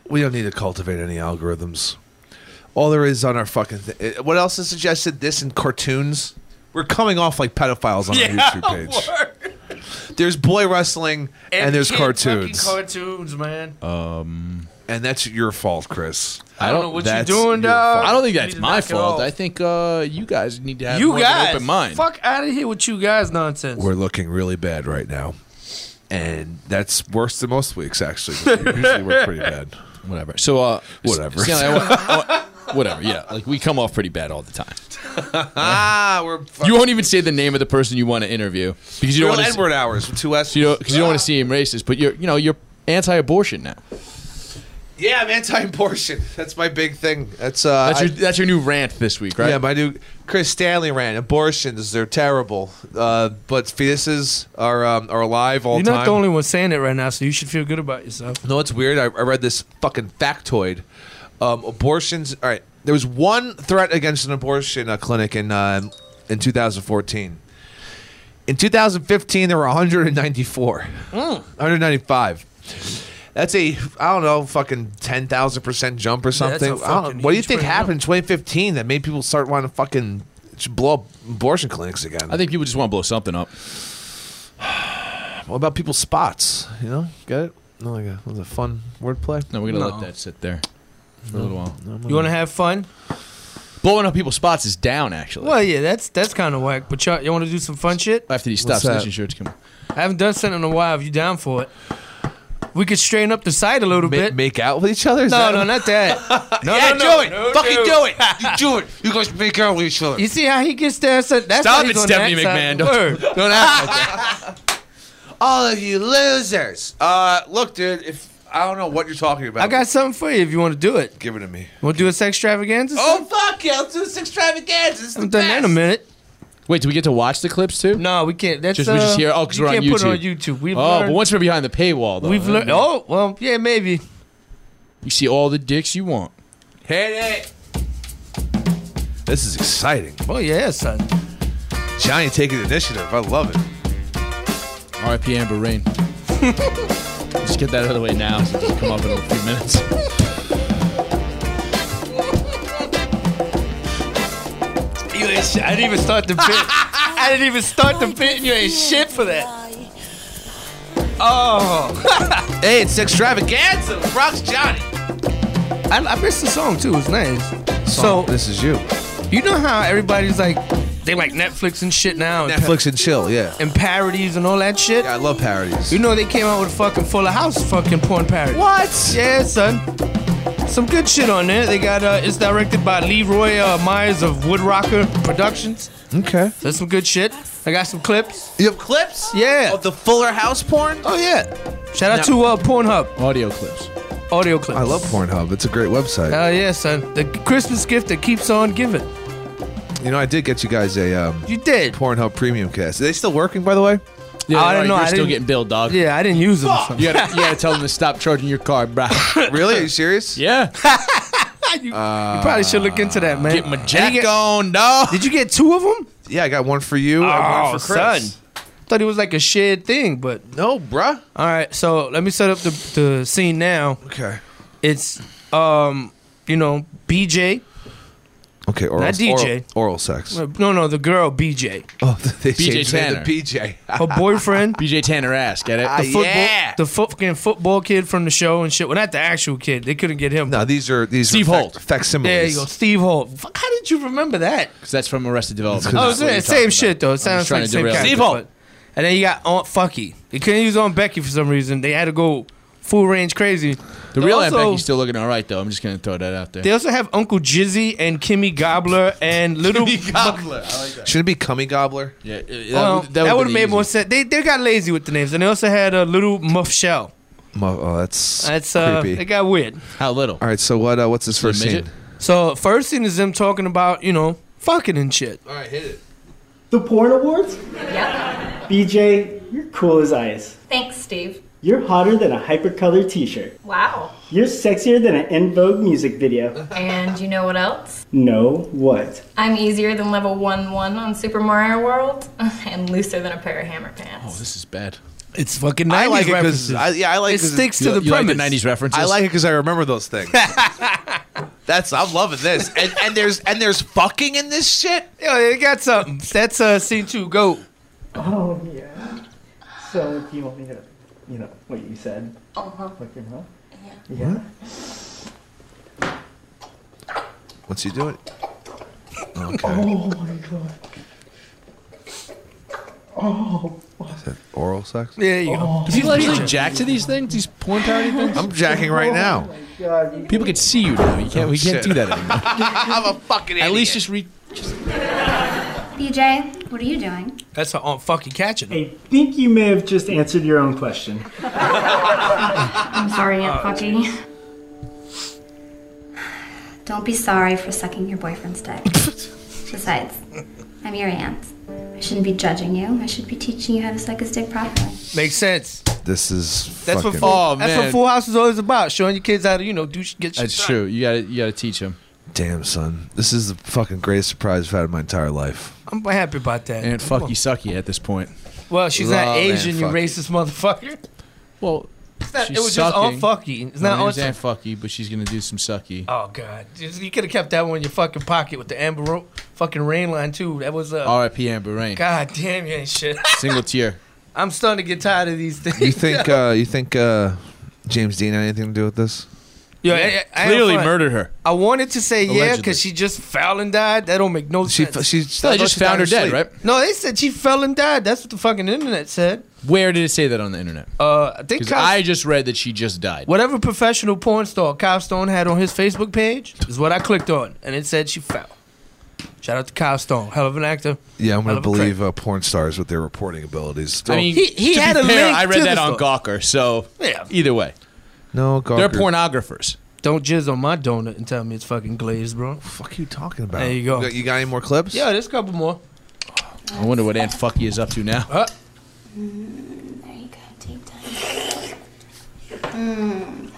We don't need to cultivate any algorithms. All there is on our fucking thing. What else is suggested? This and cartoons. We're coming off like pedophiles on our YouTube page. There's boy wrestling and there's cartoons. Cartoons, man. And that's your fault, Chris. I don't know what you're That's doing, your dog. fault. I don't think You that's need to my knock it fault. off. I think you guys need to have You more of an guys, open mind. fuck out of here with you guys nonsense. We're looking really bad right now. And that's worse than most weeks, actually. Usually we're pretty bad. Whatever. So, Whatever. Stanley, whatever. Yeah, like we come off pretty bad all the time. We're You won't even say the name of the person you want to interview because you don't real want to. N-word hours with 2 S's. Because you don't want to see him racist, but you're anti-abortion now. Yeah, I'm anti-abortion. That's my big thing. That's That's your new rant this week, right? Yeah, my new Chris Stanley rant. Abortions, they're terrible. But fetuses are alive all You're the time. not the only one saying it right now, so you should feel good about yourself. No, it's weird. I read this fucking factoid. Abortions. All right, there was one threat against an abortion clinic in 2014. In 2015, there were 194. 195. That's I don't know, fucking 10,000% jump or something. that's a fucking What do you huge think jump. happened in 2015 that made people start wanting to fucking blow up abortion clinics again? I think people just want to blow something up. What about people's spots? You know, get it? No, like a, was it a fun wordplay? No, we're gonna No. let that sit there for a little while. You want to have fun? Blowing up people's spots is down actually. Well, yeah, that's kind of whack. But you want to do some fun shit? After these stop What's that? snitching shirts come. I haven't done something in a while. If you down for it, we could straighten up the site a little bit. Make out with each other? Is No, that- no, not that. No, Yeah, no, do no, it. no, Fucking no. do it. You do it. You guys make out with each other. You see how he gets there? So that's Stop why he's it, on Stephanie that side. McMahon. Word. Don't act like that. All of you losers. Look, dude, if I don't know what you're talking about. I got something for you if you want to do it. Give it to me. Want to do a sex extravaganza? Oh, fuck yeah. Let's do this extravaganza. This is I haven't the done that in a best. minute. Wait, do we get to watch the clips too? No, we can't. That's We just hear. Oh, because you we're on can't YouTube. put it on YouTube. We've Oh, learned. but once we're behind the paywall, though, We've learned. Oh, well, yeah, maybe. you see all the dicks you want. Hit it. This is exciting. Oh yeah, son. Johnny taking initiative. I love it. R.I.P. Amber Rain. Just get that out of the way now. So it doesn't come up in a few minutes. You ain't shit. I didn't even start the bit. I didn't even start the bit, and you ain't shit for that. Oh, Hey, it's extravaganza. Rocks Johnny. I missed the song too. It's nice. So this is you. you know how everybody's like, they like Netflix and shit now, and Netflix and chill, yeah. and parodies and all that shit. Yeah, I love parodies. You know they came out with a fucking Fuller House fucking porn parody. What? Yeah, son. Some good shit on there. They got it's directed by Leroy Myers of Woodrocker Productions. Okay. So that's some good shit. I got some clips. You have clips? Yeah. Of the Fuller House porn? Oh yeah. Shout out to Pornhub Audio clips. audio clips. I love Pornhub. It's a great website. Hell yeah, son. The Christmas gift that keeps on giving. You know, I did get you guys a You did. Pornhub premium cast. Are they still working, by the way? Yeah, I don't know. You're I still didn't- getting billed, dog. Yeah, I didn't use them. so- You gotta tell them to stop charging your card, bro. Really? Are you serious? Yeah. you probably should look into that, man. Get my And jack you get- on, dog. Did you get two of them? Yeah, I got one for you and one for Chris. son. Thought it was like a shared thing, but No, bruh. all right. So let me set up the scene now. Okay. It's BJ. Okay, oral, Not DJ. Oral sex. No, the girl BJ. Oh, they BJ changed it to Tanner. BJ. Her boyfriend. BJ Tanner ass, get it? The fucking football kid from the show and shit. Well, not the actual kid. They couldn't get him. No, these are Steve fac- Holt. facsimiles. There you go, Steve Holt. Fuck, how did you remember that? Because that's from Arrested Development. Oh, That's what you're same talking shit about. though. It I'm sounds just trying like to the same derail character. Steve Holt. but- And then you got Aunt Fucky. They couldn't use Aunt Becky for some reason. They had to go full range crazy. The real Aunt Also- Becky's still looking all right, though. I'm just going to throw that out there. They also have Uncle Jizzy and Kimmy Gobbler and Little Gobbler. I like that. Shouldn't it be Cummy Gobbler? Yeah, Well, that would have made more sense. sense. They got lazy with the names, and they also had a Little Muff Shell. Oh, that's That's creepy. they got weird. How little? All right, so what's this first midget? scene? So first scene is them talking about fucking and shit. All right, hit it. The Porn Awards? Yep. BJ, you're cool as ice. Thanks, Steve. You're hotter than a hypercolor t-shirt. Wow. You're sexier than an En Vogue music video. And you know what else? No, what? I'm easier than level 1-1 on Super Mario World and looser than a pair of hammer pants. Oh, this is bad. It's fucking 90s I like it references. because I like it sticks to the You like premise. the 90s references? I like it because I remember those things. I'm loving this, and there's fucking in this shit. Yo, they got something. That's scene 2. Go. Oh, yeah. So, do you want me to, what you said? Like your mouth? Yeah. What's he doing? Okay. Oh, my God. Oh. Is that oral sex? There you go. Does he actually jack to these things? These porn parody things? I'm jacking right now. God. People can see you now. We can't shit. do that anymore. I'm a fucking idiot. At least just read. BJ, what are you doing? That's her Aunt fucking catching him. I think you may have just answered your own question. I'm sorry, Aunt Fucky. Don't be sorry for sucking your boyfriend's dick. Besides, I'm your aunt. I shouldn't be judging you. I should be teaching you how to suck his dick properly. Makes sense. This is That's fucking. That's what Full House is always about. Showing your kids how to, get shit That's done. true. You gotta teach him. Damn, son. This is the fucking greatest surprise I've had in my entire life. I'm happy about that. And fucky sucky at this point. Well, she's not Love Asian, Aunt you Fucky. racist motherfucker. Well, It was just Aunt Fucky. It's No, not her name's Aunt. Aunt Fucky, but she's gonna do some sucky. Oh God, you could have kept that one in your fucking pocket with the Amber fucking Rain line too. That was R.I.P. Amber Rain. God damn, you ain't shit. Single tier. I'm starting to get tired of these things. You think James Dean had anything to do with this? Yo, I Clearly ain't fun. murdered her. I wanted to say yeah Allegedly. because she just fell and died. That don't make no sense. They just found her dead, right? No, they said she fell and died. That's what the fucking internet said. Where did it say that on the internet? I think Because I just read that she just died. whatever professional porn star Kyle Stone had on his Facebook page is what I clicked on, and it said she fell. Shout out to Kyle Stone, hell of an actor. Yeah, I'm Hell gonna of a believe porn stars with their reporting abilities. I mean, He to had be a fair, link I to read the that on story. Gawker, so Yeah. either way. No, They're Gawker. pornographers. Don't jizz on my donut and tell me it's fucking glazed, bro. Fuck you talking about? There you go. You got any more clips? Yeah, there's a couple more. I wonder what Aunt Fucky is up to now. There you go. Take time.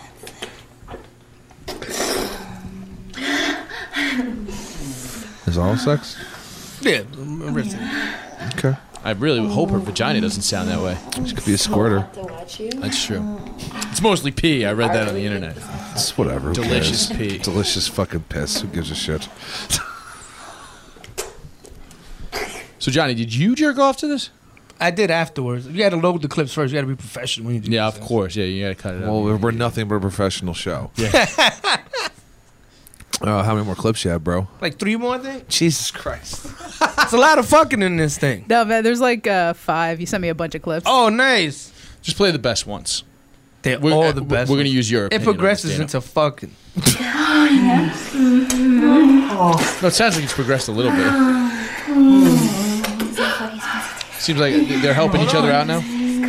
Is all sex? Yeah, I'm resting. Okay. I really hope her vagina doesn't sound that way. She could be a squirter. That's true. It's mostly pee. I read that on the internet. It's whatever. Who Delicious cares? pee. Delicious fucking piss. Who gives a shit? So, Johnny, did you jerk off to this? I did afterwards. You got to load the clips first. You got to be professional when you do. Yeah, these of things. course. Yeah, you got to cut it out. Well, we're nothing but a professional show. Yeah. How many more clips you have, bro? Like 3 more, I think. Jesus Christ. It's a lot of fucking in this thing. No, man, there's like 5. You sent me a bunch of clips. Oh, nice. Just play the best ones. They're all the best. We're going to use your It opinion on progresses this, Dana. into fucking. No, it sounds like it's progressed a little bit. Seems like they're helping each other out now.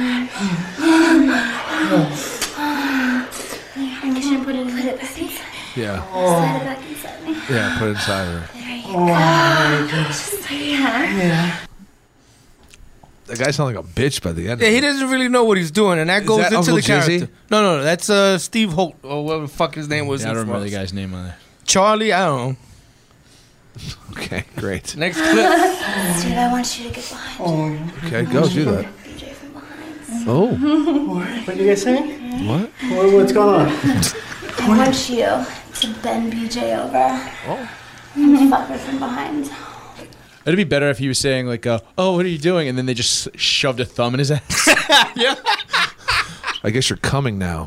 I should put it back inside. Yeah. Slide it back inside me. Yeah, put it inside her. There you go. Just like that. That guy sounded like a bitch by the end. Yeah, of he it. doesn't really know what he's doing, and that goes that into Uncle the character. Jizzy? No, that's Steve Holt or whatever the fuck his name was. Yeah, I in don't remember Frost. the guy's name on there. Charlie, I don't know. Okay, great. Next clip. Dude, I want you to get behind. Okay, go do that. BJ from behind. Oh, What are you guys saying? what? What's going on? I want you to bend BJ over. Oh. And fuck her from behind. It'd be better if he was saying like, "Oh, what are you doing?" and then they just shoved a thumb in his ass. I guess you're coming now.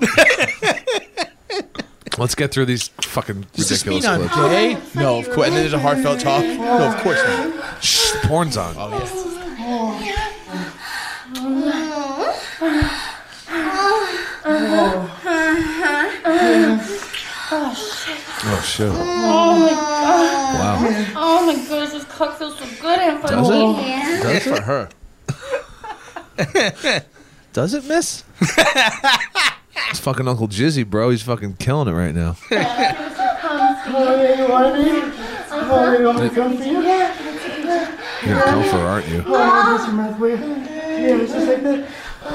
Let's get through these fucking ridiculous clips. Jay? No, of course. And then there's a heartfelt talk. No, of course not. Shh, the porn's on. Oh yeah. Oh shit! Oh my god. Wow. Oh my goodness, this cock feels so good. And Does it? Yeah. Does For it? her. Does it, miss? It's fucking Uncle Jizzy, bro. He's fucking killing it right now. You want me to come for you? You're gonna come for her, aren't you? Yeah, it's just like that.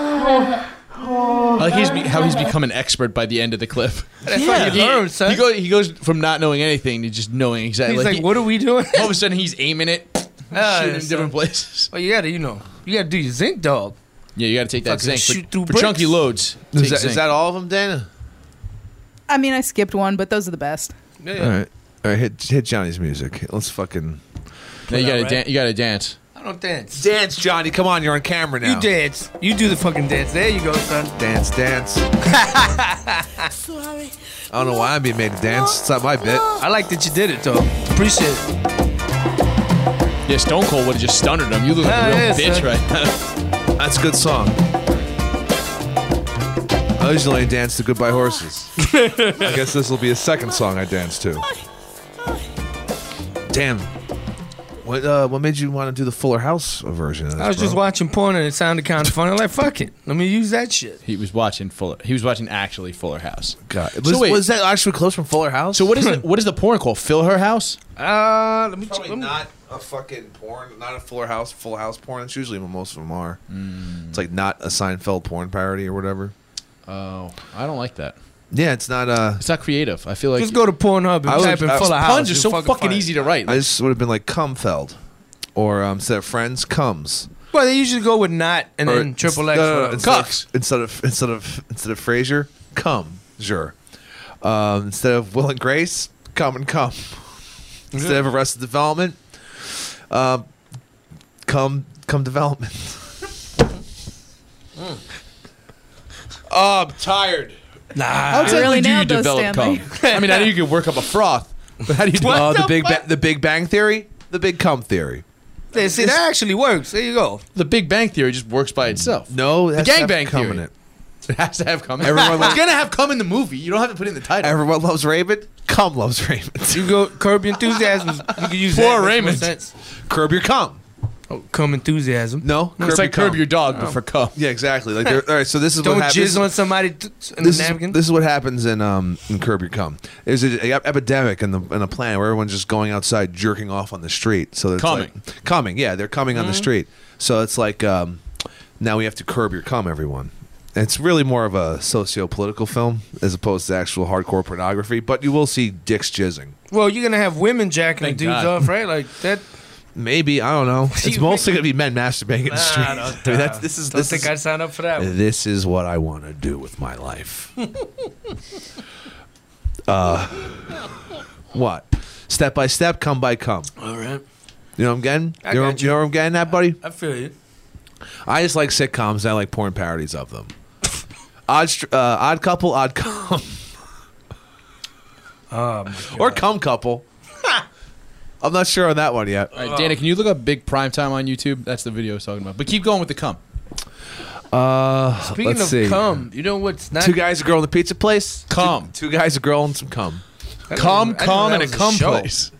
I like how he's become an expert by the end of the clip. That's fucking learned, son. He goes from not knowing anything to just knowing exactly. He's like, he- what are we doing? all of a sudden he's aiming it, shooting in different places. Well, you gotta do your zinc dog. Yeah, you got to take that Fucking zinc shoot through for chunky bricks. loads. Is take that, zinc. is that all of them, Dana? I mean, I skipped one, but those are the best. Yeah. All right, hit Johnny's music. Let's fucking Now you got to Right. you got to dance. I don't dance. dance, Johnny. Come on, you're on camera now. You dance. You do the fucking dance. There you go, son. Dance. I don't know why I'm being made to dance. It's not my bit. I like that you did it, though. Appreciate it. Yeah, Stone Cold would have just stunned him. You look like a real Yeah, bitch son. right now. That's a good song. I usually dance to Goodbye Horses. I guess this will be a second song I dance to. Damn. What made you want to do the Fuller House version of this, I was just bro? watching porn and it sounded kind of funny. I'm like, fuck it. Let me use that shit. He was watching actually Fuller House. God. So wait. Was that actually close from Fuller House? So what is the porn called? Fill Her House? Let me Probably not a fucking porn, not a Full House porn. It's usually what most of them are. It's like not a Seinfeld porn parody or whatever. Oh, I don't like that. Yeah, it's not. It's not creative. I feel like Just go to Pornhub and type in Fuller House. puns are so You'll fucking find easy it. to write. I just would have been like Cumfeld, or instead of Friends, Comes. Well, they usually go with not and then triple X. No, for instead of Frasier, Come, sure. Instead of Will and Grace, Come and Come. Instead of Arrested Development, Come Development. Oh, I'm tired. Nah. How You exactly really do you nailed those, develop Stanley. cum? I mean, I know you can work up a froth, but how do you do Oh, it? the Big Bang Theory, the Big Cum Theory. See, that actually works. There you go. The Big Bang Theory just works by itself. No, The that's Gang Bang cum Theory. in it. It has to have cum. Everyone It's gonna have cum in the movie. You don't have to put it in the title. Everyone loves Raymond. Cum loves Raymond. You go Curb Your Enthusiasm. You can use Poor that. Makes more Raymond. sense. Curb your cum. Oh, cum enthusiasm. No, It's like cum. Curb Your Dog, but for cum. Yeah, exactly. Like, all right. So this is Don't what happens. jizz on somebody in This the is, napkin. this is what happens in Curb Your Cum. There's an epidemic in a planet where everyone's just going outside jerking off on the street. So it's Coming. like, coming. Yeah, they're coming on the street. So it's like now we have to curb your cum, everyone. It's really more of a socio-political film as opposed to actual hardcore pornography. But you will see dicks jizzing. Well, you're gonna have women jacking Thank dudes God. off, right? Like that. Maybe, I don't know. It's You mostly going to be men masturbating in the street. I I mean, don't think I'd sign up for that. one. This is what I want to do with my life. What? Step by step, come by come. All right. You know what I'm getting? I You know, got you know what I'm getting at, buddy? I feel you. I just like sitcoms. I like porn parodies of them. Odd Couple, Odd Cum. Or Cum Couple. I'm not sure on that one yet. All right, Dana, can you look up Big Prime Time on YouTube? That's the video I was talking about. But keep going with the cum. Speaking let's of see. cum, you know what's not Two guys, a girl in the pizza place. Cum. Two guys, a girl, and some cum. Cum, cum, and a cum show. place.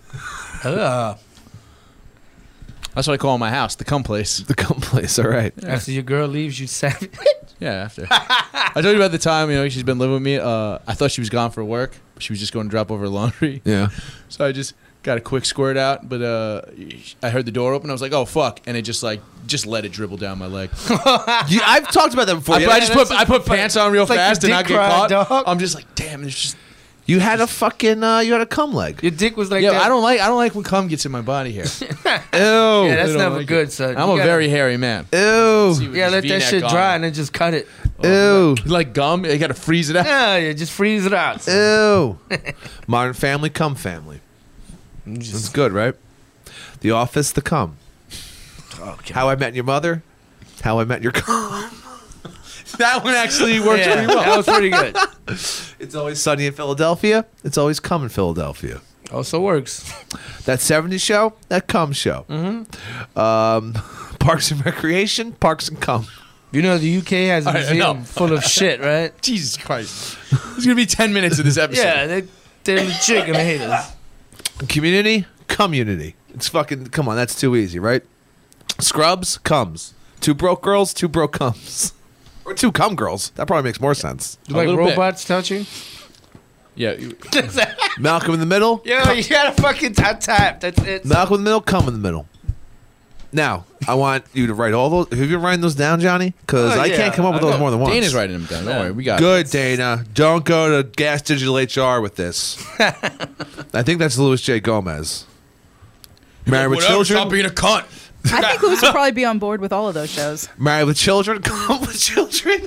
Uh, That's what I call my house, the cum place. The cum place. All right. After your girl leaves, you savage. Yeah, after. I told you about the time, she's been living with me. I thought she was gone for work. She was just going to drop over her laundry. Yeah. So I just got a quick squirt out, but I heard the door open. I was like, "Oh fuck!" And it just let it dribble down my leg. I've talked about that before. I put pants on real It's like fast your and not dick get cried, caught. dog. I'm just like, damn. There's just You had a fucking you had a cum leg. Your dick was like yeah. that. I don't like when cum gets in my body here. Ew. Yeah, that's I don't never like good, it. son. I'm You a gotta- very hairy man. Ew. Yeah, let that shit dry and then just cut it. Ew. Like gum, you got to freeze it out. Yeah, just freeze it out. Ew. Modern Family, cum family. That's good, right? The Office, the cum. Okay. How I Met Your Mother. How I Met Your cum. That one actually worked Yeah, pretty well. that was pretty good. It's Always Sunny in Philadelphia. It's Always Cum in Philadelphia. Also works. That 70s show, that cum show. Mm-hmm. Parks and Recreation, Parks and Cum. You know the UK has a All right, museum enough. full of shit, right? Jesus Christ. There's going to be 10 minutes of this episode. Yeah, they're legit gonna hate us. Community, community. It's fucking, come on, that's too easy, right? Scrubs, cums. Two broke girls, two broke cums. Or two cum girls. That probably makes more sense. You like little bit. robots touching? Yeah. Malcolm in the middle. Yo, you gotta fucking tap. That's it. Malcolm in the middle, cum in the middle. Now, I want you to write all those. Have you been writing those down, Johnny? Because Oh, I yeah, can't come up with I those know. more than once. Dana's writing them down. Don't worry. We got it. Good, Dana. Don't go to Gas Digital HR with this. I think that's Louis J. Gomez. Married with Whatever, Children. Stop being a cunt. I think Louis would probably be on board with all of those shows. Married with Children, Come with Children.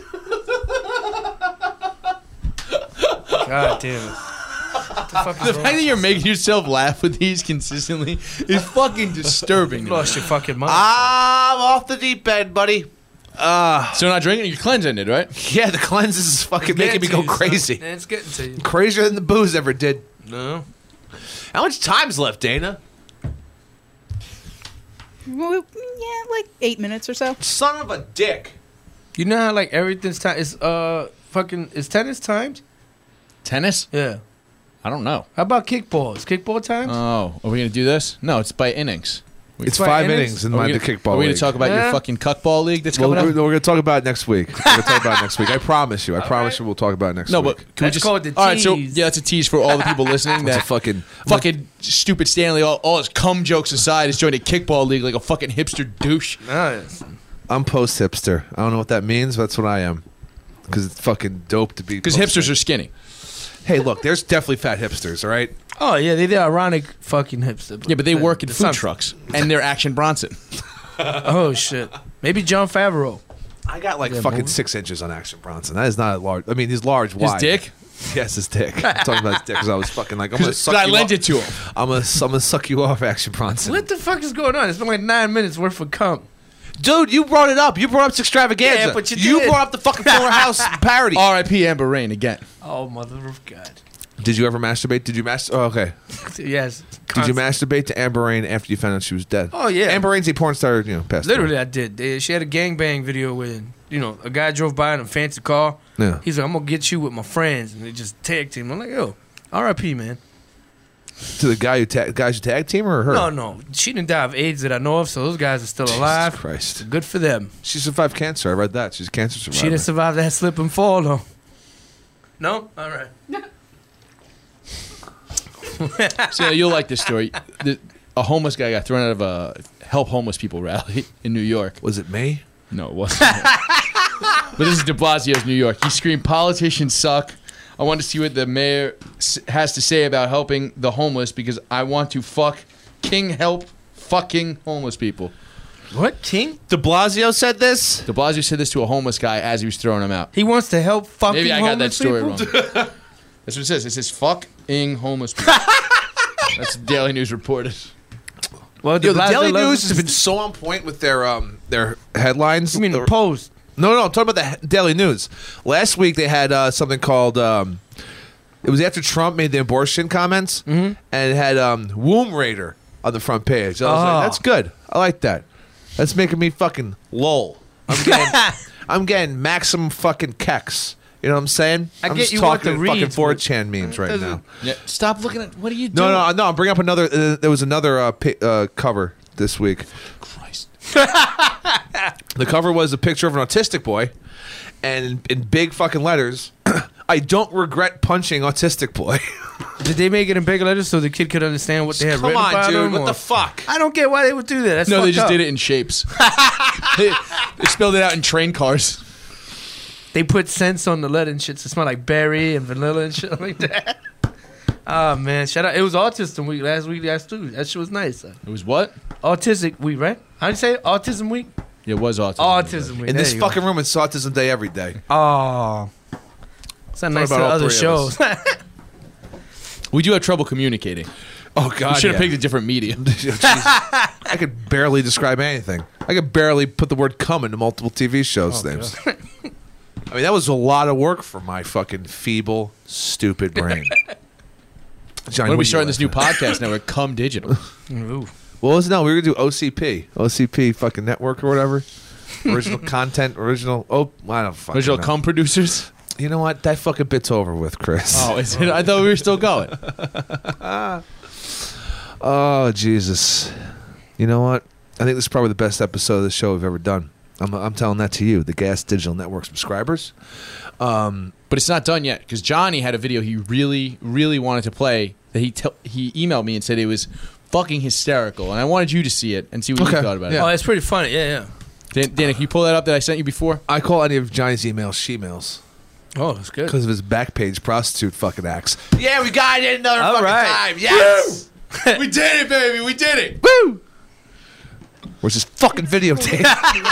God damn it. The fact that you're making yourself laugh with these consistently is fucking disturbing. You lost your fucking mind. I'm off the deep end, buddy. So not drinking? Your cleanse ended, right? Yeah, the cleanse is fucking making me go crazy. Yeah, it's getting to you. Crazier than the booze ever did. No. How much time's left, Dana? Well, yeah, like 8 minutes or so. Son of a dick. You know how like everything's time is is tennis timed? Tennis? Yeah. I don't know. How about kickball? Is kickball timed? Oh, are we going to do this? No, it's by innings. It's by 5 innings? innings in Are we the gonna- kickball Are we going league. to talk about Yeah. your fucking cuckball league that's Well, coming we're up? going to talk about it next week. We're going to talk about it next week. I promise you. I promise you we'll talk about it next No, week. but can we That's just called the all right? So tease. yeah, that's a tease for all the people listening. It's a That fucking stupid Stanley, all his cum jokes aside, is joined a kickball league like a fucking hipster douche. Nice. I'm post hipster. I don't know what that means, but that's what I am. Because it's fucking dope to be. Because hipsters are skinny. Hey, look, there's definitely fat hipsters. All right. Oh yeah, they're ironic fucking hipster. Yeah, but they work in the food sun- trucks, and they're Action Bronson. Oh shit. Maybe John Favreau. I got like Yeah, fucking movie. 6 inches on Action Bronson. That is not a large. I mean, he's large. His Wide. dick. Yes, his dick. I'm talking about his dick because I was fucking like, I'm gonna suck I you lent off. it to him. I'm gonna suck you off, Action Bronson. What the fuck is going on? It's been like 9 minutes worth of cum. Dude, you brought it up. You brought up Extravaganza. Yeah, but you did. brought up the fucking Fuller House parody. R.I.P. Amber Rain again. Oh mother of God. Did you ever masturbate? Did you masturbate? Oh, okay. Yes. Did you masturbate to Amber Rain after you found out she was dead? Oh yeah. Amber Rain's a porn star, passed away. Literally, I did. She had a gangbang video with, a guy drove by in a fancy car. Yeah. He's like, I'm gonna get you with my friends, and they just tagged him. I'm like, yo, R.I.P. man. To the guy guys who tag team or her? No, she didn't die of AIDS that I know of, so those guys are still alive. Jesus Christ. Good for them. She survived cancer. I read that. She's a cancer survivor. She didn't survive that slip and fall though. No, all right. So you'll like this story. A homeless guy got thrown out of a help homeless people rally in New York. Was it me? No, it wasn't. But this is de Blasio's New York. He screamed, "Politicians suck. I want to see what the mayor has to say about helping the homeless because I want to help fucking homeless people." What, King? De Blasio said this? De Blasio said this to a homeless guy as he was throwing him out. He wants to help fucking Maybe I got that homeless story people? wrong. That's what it says. It says fucking homeless people. That's what Daily News reported. Well, Yo, the Blasio Daily loves News to- has been so on point with their headlines. You mean the Post? No, I'm talking about the Daily News. Last week they had something called. It was after Trump made the abortion comments, and it had Womb Raider on the front page. I was like, that's good. I like that. That's making me fucking lol. I'm getting maximum fucking keks. You know what I'm saying? I I'm get just you want talking the fucking reads, but 4chan memes right now. Yeah, stop looking at. What are you doing? No. I'm bringing up another. There was another cover this week. Christ. The cover was a picture of an autistic boy, and in big fucking letters, I don't regret punching autistic boy. Did they make it in bigger letters so the kid could understand what they had Come written on, about dude. him? What or- the fuck? I don't get why they would do that. That's No, they fucked just up. did it in shapes. they spelled it out in train cars. They put scents on the letter and shit to smell like berry and vanilla and shit like that. Oh man, shout out! It was Autism Week last week. That shit was nice. Son. It was what? Autistic Week, right? How do you say it? Autism Week? Yeah, it was autism. Autism Week. In There this you go. fucking room, it's Autism Day every day. Oh, it's not nice to about all other three of us. shows. We do have trouble communicating. Oh We God! should have yeah. picked a different medium. Jesus. I could barely describe anything. I could barely put the word "cum" into multiple TV shows' names. I mean, that was a lot of work for my fucking feeble, stupid brain. Johnny, When are we what starting you this new laughing podcast now? We're Cum Digital. Ooh. at? Well, no, we were gonna do OCP fucking network or whatever. Original content, original. Oh, I don't fucking Original know. Cum producers. You know what? That fucking bit's over with, Chris. Oh, is it? I thought we were still going. Oh, Jesus. You know what? I think this is probably the best episode of the show we've ever done. I'm telling that to you, the Gas Digital Network subscribers. But it's not done yet because Johnny had a video he really, really wanted to play that he emailed me and said it was fucking hysterical, and I wanted you to see it and see what you Okay. thought about Oh, it. it's pretty funny. Yeah. Dana, can you pull that up that I sent you before? I call any of Johnny's emails she-mails Oh, that's good. because of his back page prostitute fucking acts. Yeah, we got it another All fucking right. time. Yes. We did it, baby. We did it. Woo! Where's this fucking videotape?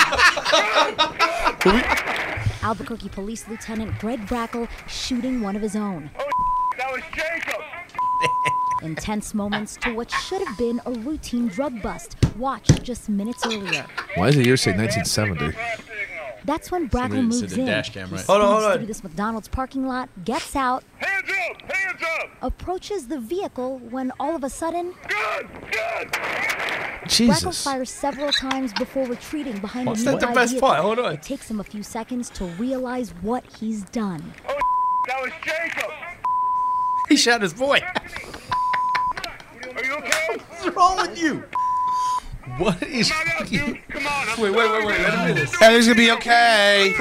Albuquerque Police Lieutenant Greg Brackle shooting one of his own. That was Jacob! Intense moments to what should have been a routine drug bust, watched just minutes earlier. Why does the year say 1970? That's when Brackle Somebody moves said the in. dash cam, right? He Hold speeds on. through this McDonald's parking lot, gets out, Hands up! Hands up! approaches the vehicle when all of a sudden, Brackle Jesus. fires several times before retreating behind What's a that nearby the best vehicle. part? Hold on. It takes him a few seconds to realize what he's done. That was Jacob! He shot his boy. Are you okay? What's wrong with you? What is... Come on, dude. Come on. Wait. Let him do this. Everything's gonna be okay.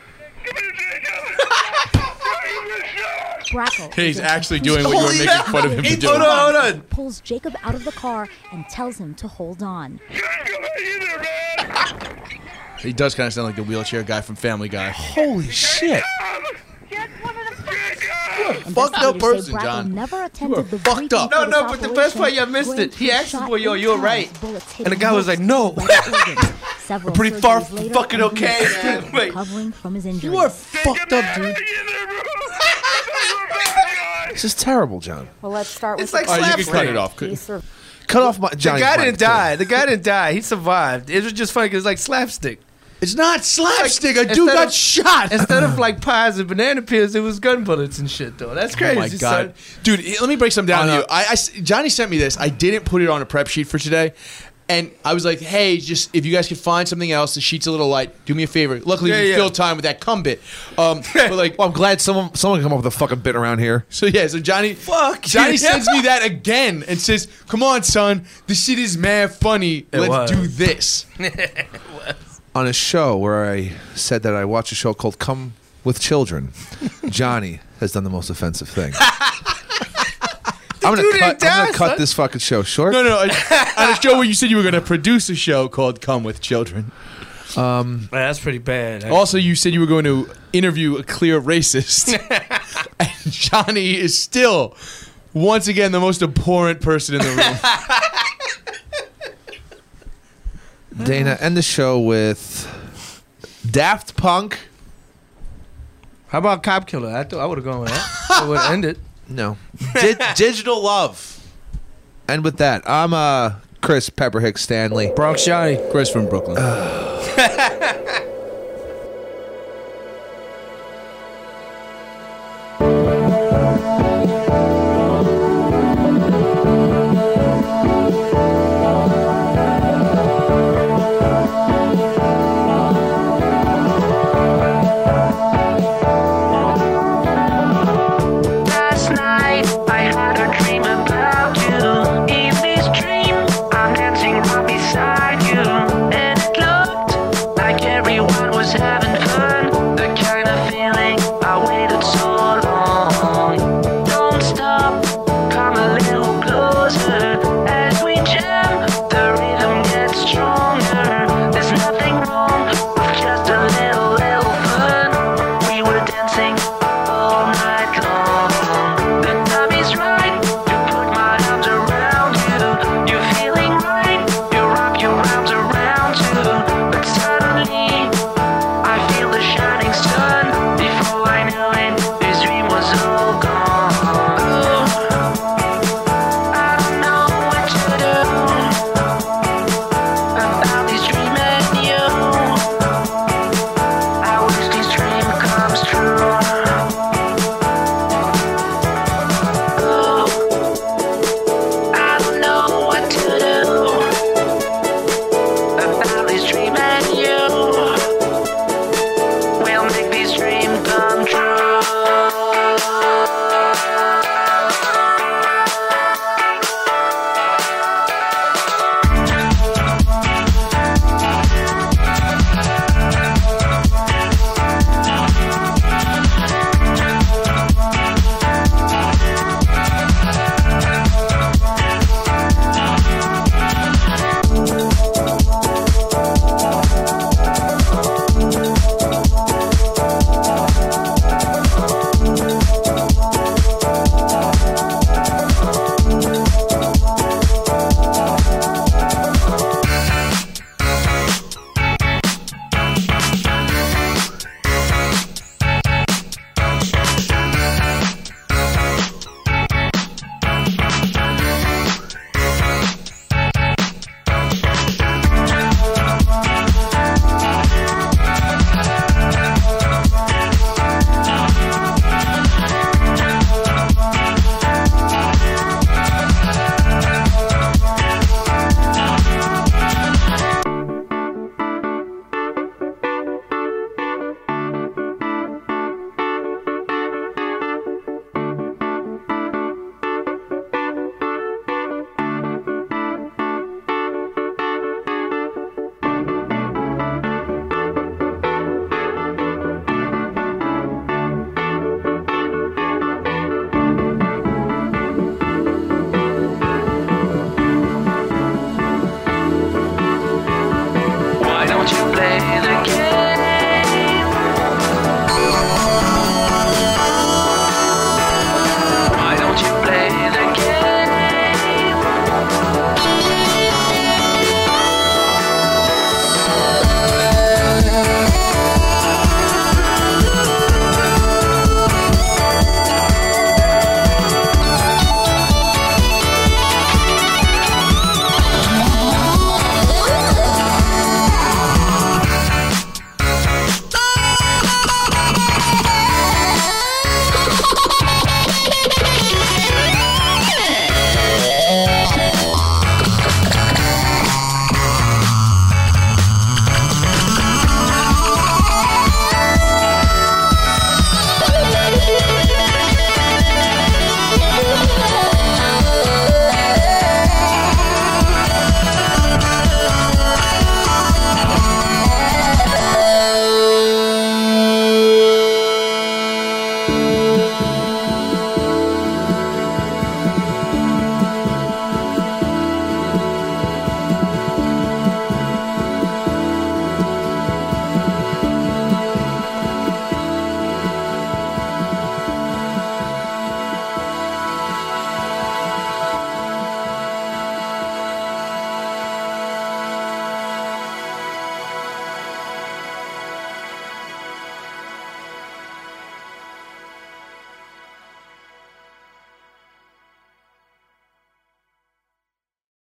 Brackle He's actually doing what you were making fun of him for doing. Hold on. pulls Jacob out of the car and tells him to hold on. He does kind of sound like the wheelchair guy from Family Guy. Holy shit. Fucked up Investigators person, say Brackle John. never You are attended the fucked briefing up. for No, this but the best part, operation. y'all missed it. He Graham asked the shot boy, yo, 8 you're times, right. bullets And the hitting guy was most like, no. of his vital organs. Several Pretty far surgeries later, fucking and he okay, is still man. Wait. recovering from his injuries. You are fucked up, dude. This is terrible, John. Well, let's start It's with like Oh, you can cut slapstick. it off. Case of Cut off my Johnny's The guy mic, didn't too. die. The guy didn't die. He survived. It was just funny because it's like slapstick. It's not slapstick. A dude Instead got of- shot. Instead of like pies and banana peels, it was gun bullets and shit, though. That's crazy. Oh my god, son. dude! Let me break something down Oh, to you. Johnny sent me this. I didn't put it on a prep sheet for today, and I was like, "Hey, just if you guys could find something else, the sheet's a little light. Do me a favor." Luckily, we Yeah. filled time with that cum bit. But like, Well, I'm glad someone come up with a fucking bit around here. so Johnny you. sends me that again and says, "Come on, son, this shit is mad funny. Let's was. do this." On a show where I said that I watch a show called Come With Children, Johnny has done the most offensive thing. I'm dude didn't die, gonna cut son. this fucking show short. No, on a show where you said you were going to produce a show called "Come with Children." Man, that's pretty bad. Also, you said you were going to interview a clear racist. And Johnny is still, once again, the most abhorrent person in the room. Dana, end the show with Daft Punk. How about Cop Killer? I thought I would have gone with that. I would end it. No. Digital Love. And with that, I'm Chris Pepperhick Stanley. Bronx Johnny. Chris from Brooklyn.